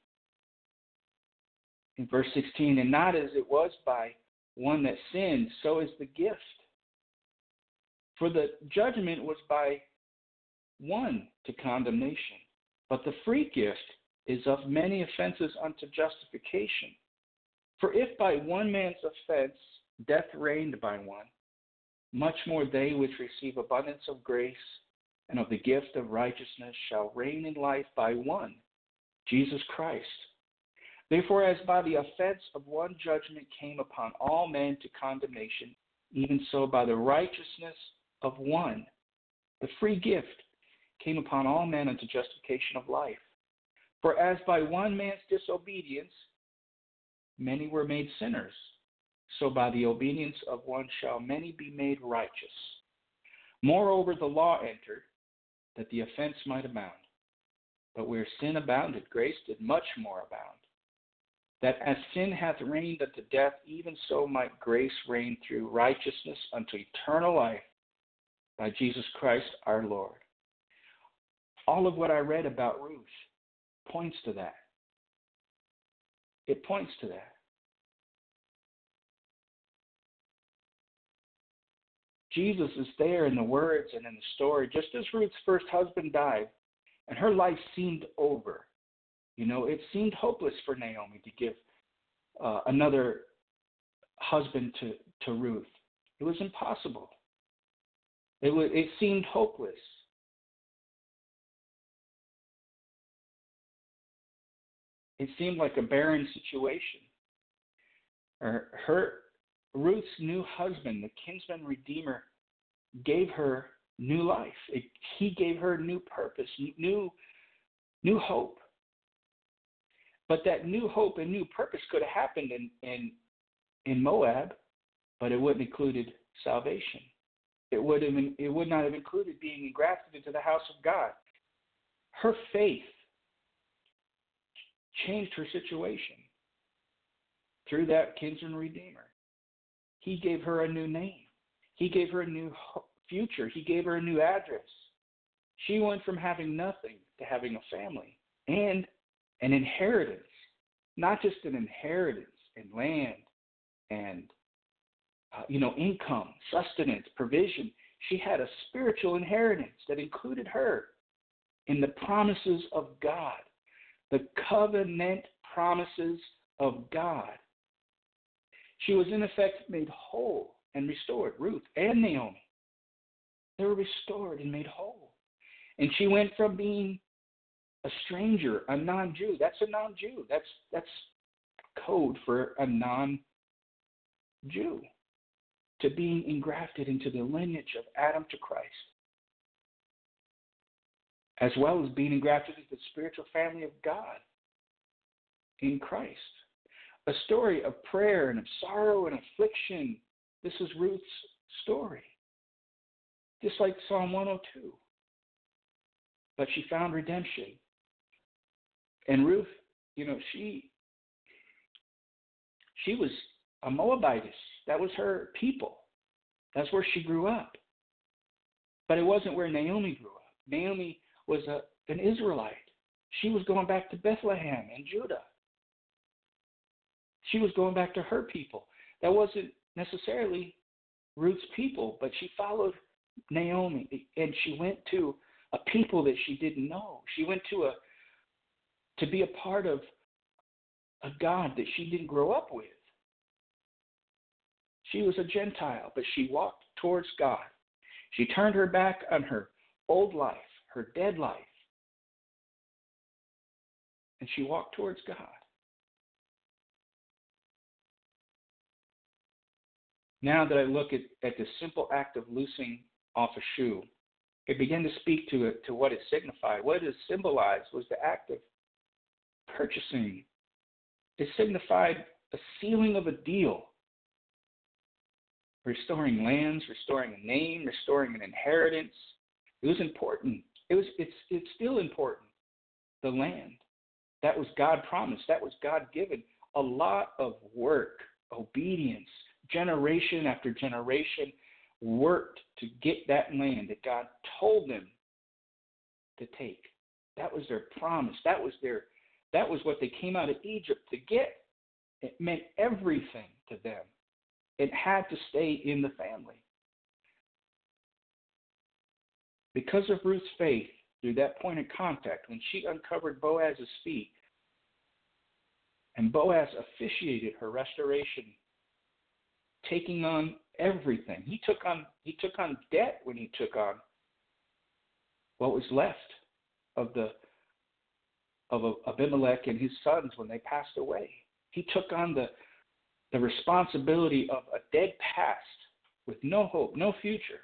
In verse 16, and not as it was by one that sinned, so is the gift. For the judgment was by one to condemnation, but the free gift is of many offenses unto justification. For if by one man's offense death reigned by one, much more they which receive abundance of grace and of the gift of righteousness shall reign in life by one, Jesus Christ. Therefore, as by the offense of one judgment came upon all men to condemnation, even so by the righteousness of one, the free gift came upon all men unto justification of life. For as by one man's disobedience many were made sinners, so by the obedience of one shall many be made righteous. Moreover, the law entered, that the offense might abound. But where sin abounded, grace did much more abound. That as sin hath reigned unto death, even so might grace reign through righteousness unto eternal life by Jesus Christ our Lord. All of what I read about Ruth points to that. It points to that. Jesus is there in the words and in the story, just as Ruth's first husband died, and her life seemed over. You know, it seemed hopeless for Naomi to give another husband to Ruth. It was impossible. It seemed hopeless. It seemed like a barren situation. Ruth's new husband, the kinsman redeemer, gave her new life. He gave her new purpose, new hope. But that new hope and new purpose could have happened in Moab, but it wouldn't have included salvation. It would not have included being engrafted into the house of God. Her faith changed her situation through that kinsman redeemer. He gave her a new name. He gave her a new future. He gave her a new address. She went from having nothing to having a family and an inheritance, not just an inheritance in land and income, sustenance, provision. She had a spiritual inheritance that included her in the promises of God, the covenant promises of God. She was in effect made whole and restored, Ruth and Naomi. They were restored and made whole. And she went from being a stranger, a non-Jew. That's a non-Jew. That's code for a non-Jew, to being engrafted into the lineage of Adam to Christ, as well as being engrafted into the spiritual family of God in Christ. A story of prayer and of sorrow and affliction. This is Ruth's story. Just like Psalm 102. But she found redemption. And Ruth, she was a Moabitess. That was her people. That's where she grew up. But it wasn't where Naomi grew up. Naomi was an Israelite. She was going back to Bethlehem in Judah. She was going back to her people. That wasn't necessarily Ruth's people, but she followed Naomi, and she went to a people that she didn't know. She went to be a part of a God that she didn't grow up with. She was a Gentile, but she walked towards God. She turned her back on her old life, her dead life, and she walked towards God. Now that I look at the simple act of loosing off a shoe, it began to speak to what it signified. What it symbolized was the act of purchasing. It signified a sealing of a deal, restoring lands, restoring a name, restoring an inheritance. It was important. It's still important. The land. That was God promised. That was God given. A lot of work, obedience, generation after generation worked to get that land that God told them to take. That was their promise. That was what they came out of Egypt to get. It meant everything to them. It had to stay in the family. Because of Ruth's faith, through that point of contact, when she uncovered Boaz's feet, and Boaz officiated her restoration, taking on everything. He took on debt when he took on what was left of Abimelech and his sons when they passed away. He took on the responsibility of a dead past with no hope, no future.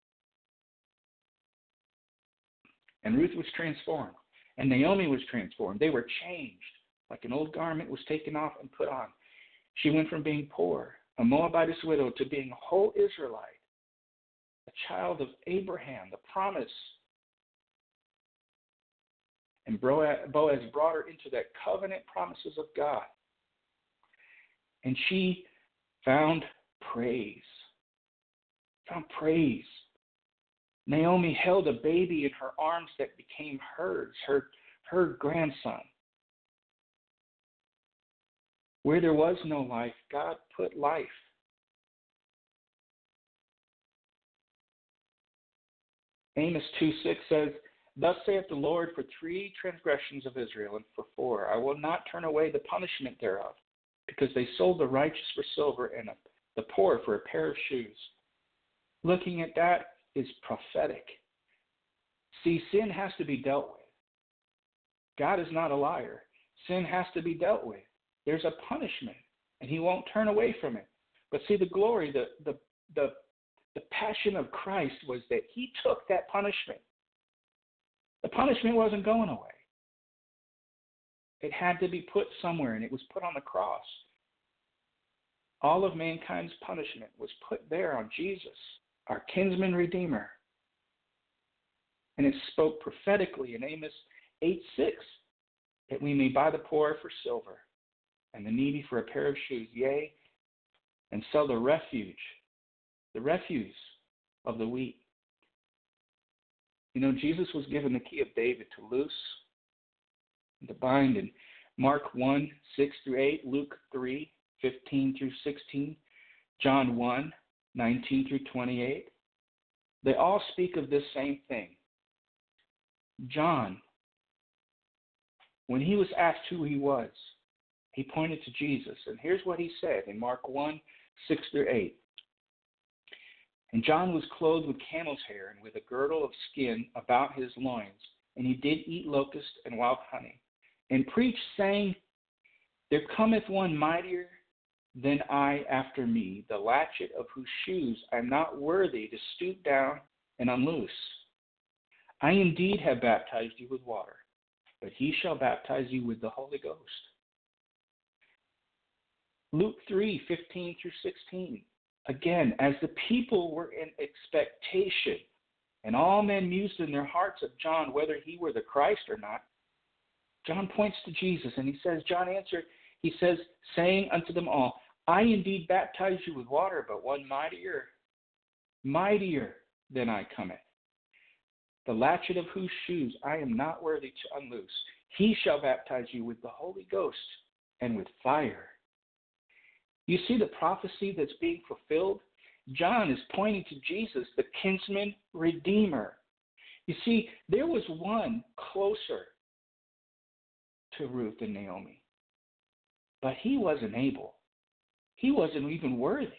And Ruth was transformed, and Naomi was transformed. They were changed, like an old garment was taken off and put on. She went from being poor, a Moabitess widow, to being a whole Israelite, a child of Abraham, the promise. And Boaz brought her into that covenant promises of God. And she found praise. Naomi held a baby in her arms that became hers, her grandson. Where there was no life, God put life. Amos 2:6 says, "Thus saith the Lord, for 3 transgressions of Israel, and for 4, I will not turn away the punishment thereof, because they sold the righteous for silver and the poor for a pair of shoes." Looking at that is prophetic. See, sin has to be dealt with. God is not a liar. Sin has to be dealt with. There's a punishment, and he won't turn away from it. But see, the glory, the passion of Christ was that he took that punishment. The punishment wasn't going away. It had to be put somewhere, and it was put on the cross. All of mankind's punishment was put there on Jesus, our kinsman redeemer. And it spoke prophetically in Amos 8:6 that we may buy the poor for silver and the needy for a pair of shoes, yea, and sell the refuse of the wheat. You know, Jesus was given the key of David to loose and to bind in Mark 1:6-8, Luke 3:15-16, John 1:19-28. They all speak of this same thing. John, when he was asked who he was, he pointed to Jesus. And here's what he said in Mark 1:6-8. "And John was clothed with camel's hair and with a girdle of skin about his loins. And he did eat locusts and wild honey, and preached, saying, There cometh one mightier than I after me, the latchet of whose shoes I am not worthy to stoop down and unloose. I indeed have baptized you with water, but he shall baptize you with the Holy Ghost." Luke 3:15-16. Again, as the people were in expectation, and all men mused in their hearts of John whether he were the Christ or not, John points to Jesus, and he says, John answered, he says, saying unto them all, I indeed baptize you with water, but one mightier than I cometh, the latchet of whose shoes I am not worthy to unloose. He shall baptize you with the Holy Ghost and with fire. You see the prophecy that's being fulfilled? John is pointing to Jesus, the kinsman redeemer. You see, there was one closer to Ruth and Naomi, but he wasn't able. He wasn't even worthy.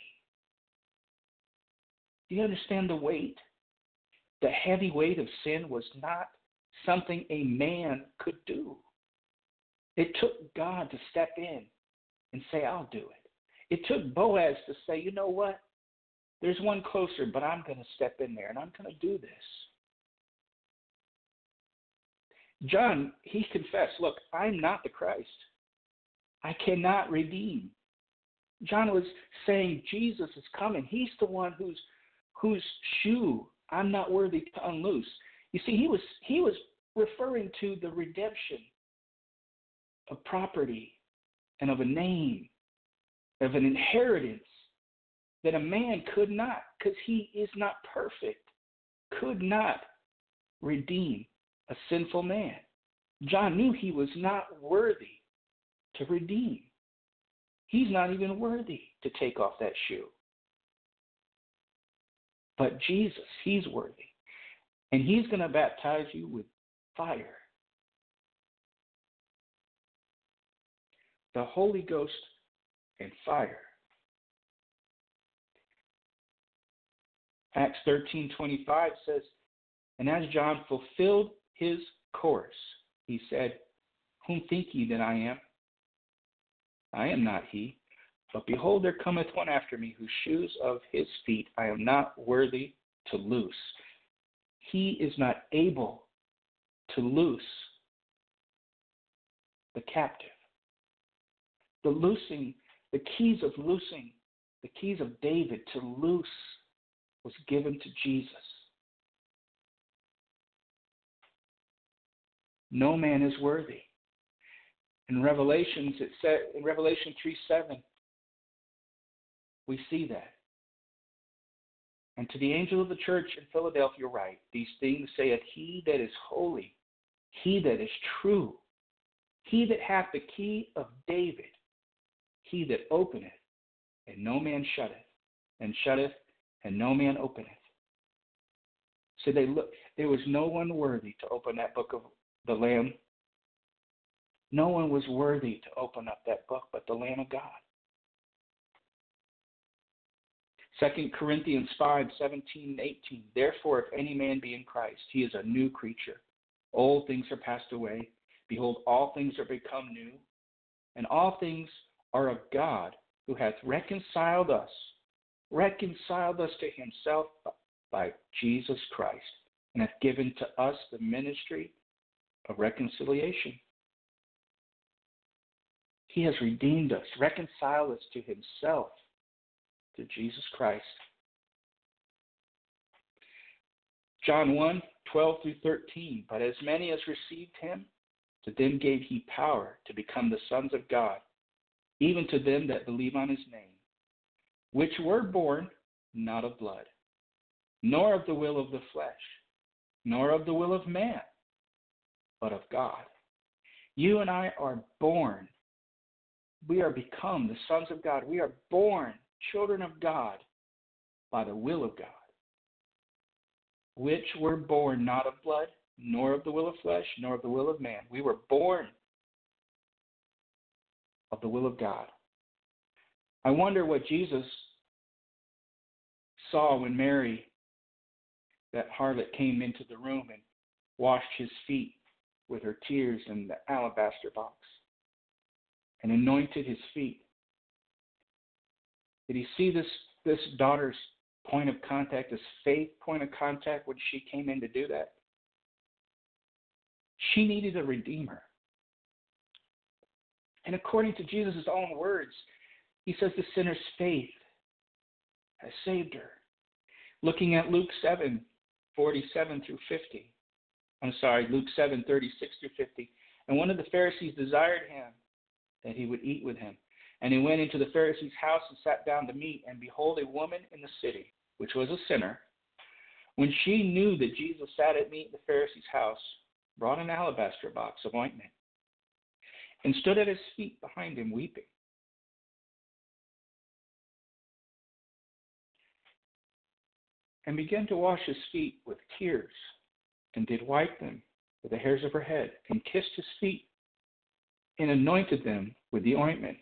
Do you understand the weight? The heavy weight of sin was not something a man could do. It took God to step in and say, I'll do it. It took Boaz to say, you know what? There's one closer, but I'm going to step in there and I'm going to do this. John, he confessed, look, I'm not the Christ. I cannot redeem. John was saying Jesus is coming. He's the one whose shoe I'm not worthy to unloose. You see, he was referring to the redemption of property and of a name, of an inheritance that a man could not, because he is not perfect, could not redeem a sinful man. John knew he was not worthy to redeem. He's not even worthy to take off that shoe. But Jesus, he's worthy. And he's going to baptize you with fire. The Holy Ghost and fire. Acts 13:25 says, and as John fulfilled his course, he said, whom think ye that I am? I am not he. But behold, there cometh one after me, whose shoes of his feet I am not worthy to loose. He is not able to loose the captive. The loosing, the keys of David to loose was given to Jesus. No man is worthy. In Revelations, it said in Revelation 3:7, we see that. And to the angel of the church in Philadelphia write, these things saith he that is holy, he that is true, he that hath the key of David, he that openeth, and no man shutteth, and shutteth, and no man openeth. So there was no one worthy to open that book of the Lamb. No one was worthy to open up that book but the Lamb of God. 2 Corinthians 5:17 and 18. Therefore, if any man be in Christ, he is a new creature. Old things are passed away. Behold, all things are become new. And all things are of God, who hath reconciled us to himself by Jesus Christ, and hath given to us the ministry of reconciliation. He has redeemed us, reconciled us to himself, to Jesus Christ. John 1:12-13. But as many as received him, to them gave he power to become the sons of God, even to them that believe on his name, which were born not of blood, nor of the will of the flesh, nor of the will of man, but of God. You and I are born. We are become the sons of God. We are born children of God by the will of God, which were born not of blood, nor of the will of flesh, nor of the will of man. We were born of the will of God. I wonder what Jesus saw when Mary, that harlot, came into the room and washed his feet with her tears in the alabaster box and anointed his feet. Did he see this daughter's point of contact, this faith point of contact when she came in to do that? She needed a redeemer. And according to Jesus' own words, he says the sinner's faith has saved her. Looking at Luke 7:47-50. Luke 7:36-50. And one of the Pharisees desired him that he would eat with him. And he went into the Pharisee's house and sat down to meat. And behold, a woman in the city, which was a sinner, when she knew that Jesus sat at meat in the Pharisee's house, brought an alabaster box of ointment, and stood at his feet behind him, weeping. And began to wash his feet with tears, and did wipe them with the hairs of her head, and kissed his feet, and anointed them with the ointment.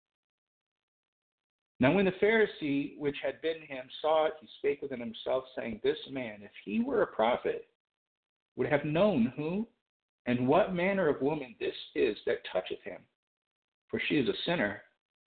Now when the Pharisee which had bidden him saw it, he spake within himself, saying, This man, if he were a prophet, would have known who and what manner of woman this is that toucheth him, for she is a sinner.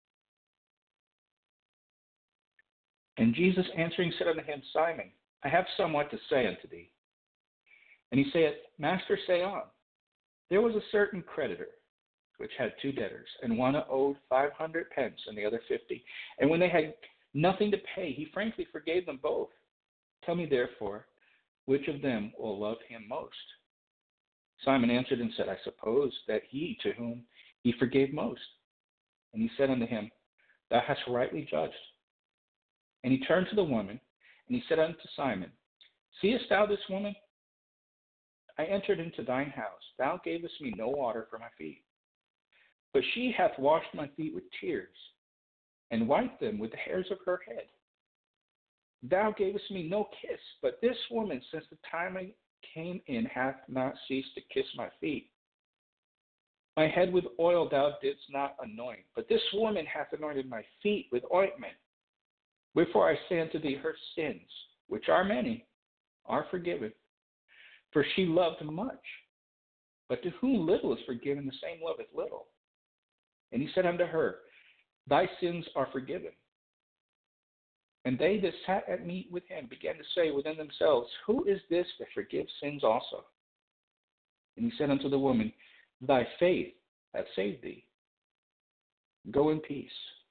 And Jesus answering said unto him, Simon, I have somewhat to say unto thee. And he saith, Master, say on. There was a certain creditor which had 2 debtors, and one owed 500 pence and the other 50. And when they had nothing to pay, he frankly forgave them both. Tell me, therefore, which of them will love him most? Simon answered and said, I suppose that he to whom he forgave most. And he said unto him, Thou hast rightly judged. And he turned to the woman, and he said unto Simon, Seest thou this woman? I entered into thine house. Thou gavest me no water for my feet, but she hath washed my feet with tears, and wiped them with the hairs of her head. Thou gavest me no kiss, but this woman, since the time I came in, hath not ceased to kiss my feet. My head with oil thou didst not anoint, but this woman hath anointed my feet with ointment. Wherefore I say unto thee, her sins, which are many, are forgiven. For she loved much. But to whom little is forgiven, the same loveth little. And he said unto her, Thy sins are forgiven. And they that sat at meat with him began to say within themselves, Who is this that forgives sins also? And he said unto the woman, Thy faith hath saved thee. Go in peace.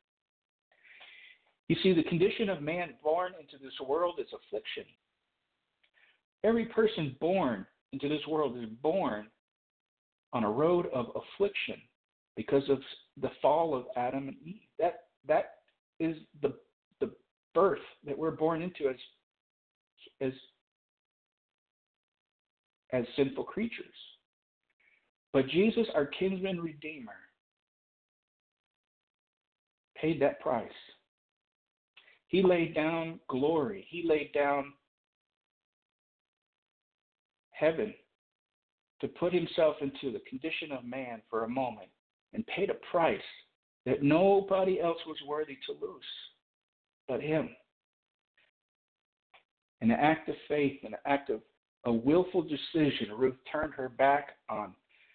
You see, the condition of man born into this world is affliction. Every person born into this world is born on a road of affliction because of the fall of Adam and Eve. That is the birth that we're born into as sinful creatures. But Jesus, our kinsman redeemer, paid that price. He laid down glory. He laid down heaven to put himself into the condition of man for a moment and paid a price that nobody else was worthy to lose but him. In an act of faith, in an act of a willful decision, Ruth turned her back on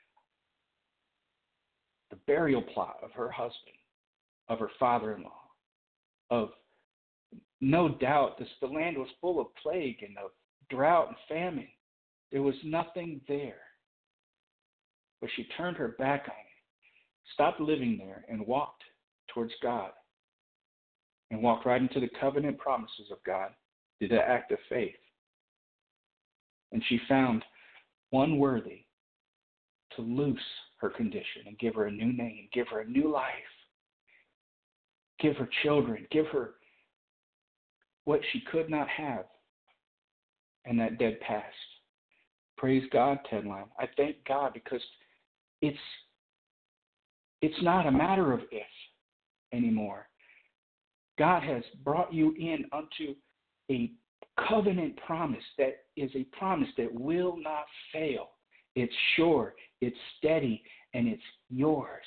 the burial plot of her husband, of her father-in-law, of no doubt the land was full of plague and of drought and famine. There was nothing there. But she turned her back on it, stopped living there, and walked towards God, and walked right into the covenant promises of God, did an act of faith. And she found one worthy to loose her condition and give her a new name, give her a new life, give her children, give her what she could not have in that dead past. Praise God, Tedline. I thank God because it's not a matter of if anymore. God has brought you in unto a covenant promise that is a promise that will not fail. It's sure, it's steady, and it's yours.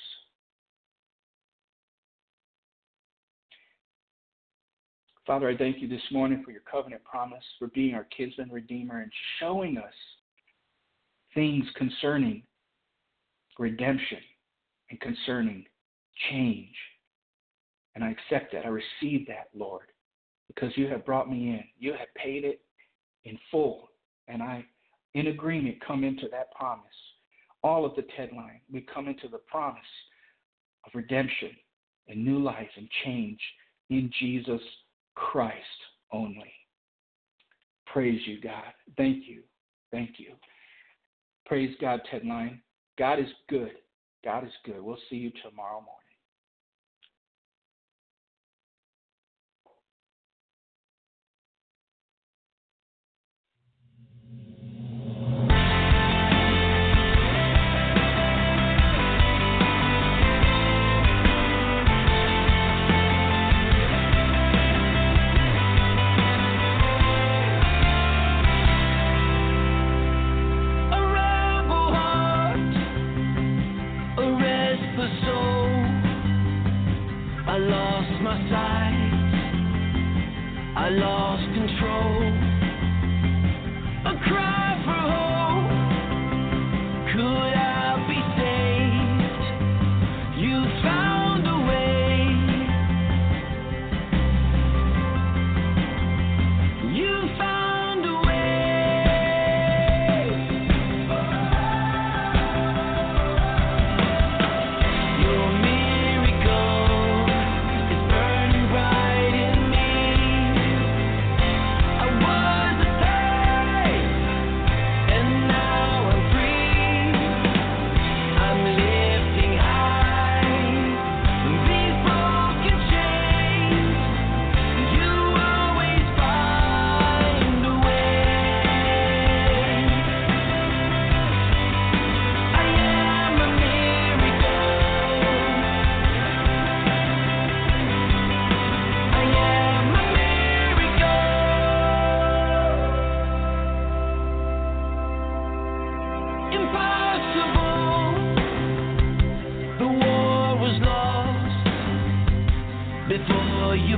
Father, I thank you this morning for your covenant promise, for being our kinsman redeemer and showing us things concerning redemption and concerning change. And I accept that. I receive that, Lord, because you have brought me in. You have paid it in full. And I, in agreement, come into that promise. All of the Tedline, we come into the promise of redemption and new life and change in Jesus Christ only. Praise you, God. Thank you. Thank you. Praise God, Tedline. God is good. God is good. We'll see you tomorrow morning. A rebel heart, a restless soul.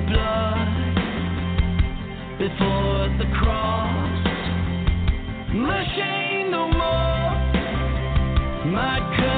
blood before the cross. My shame no more, my curse.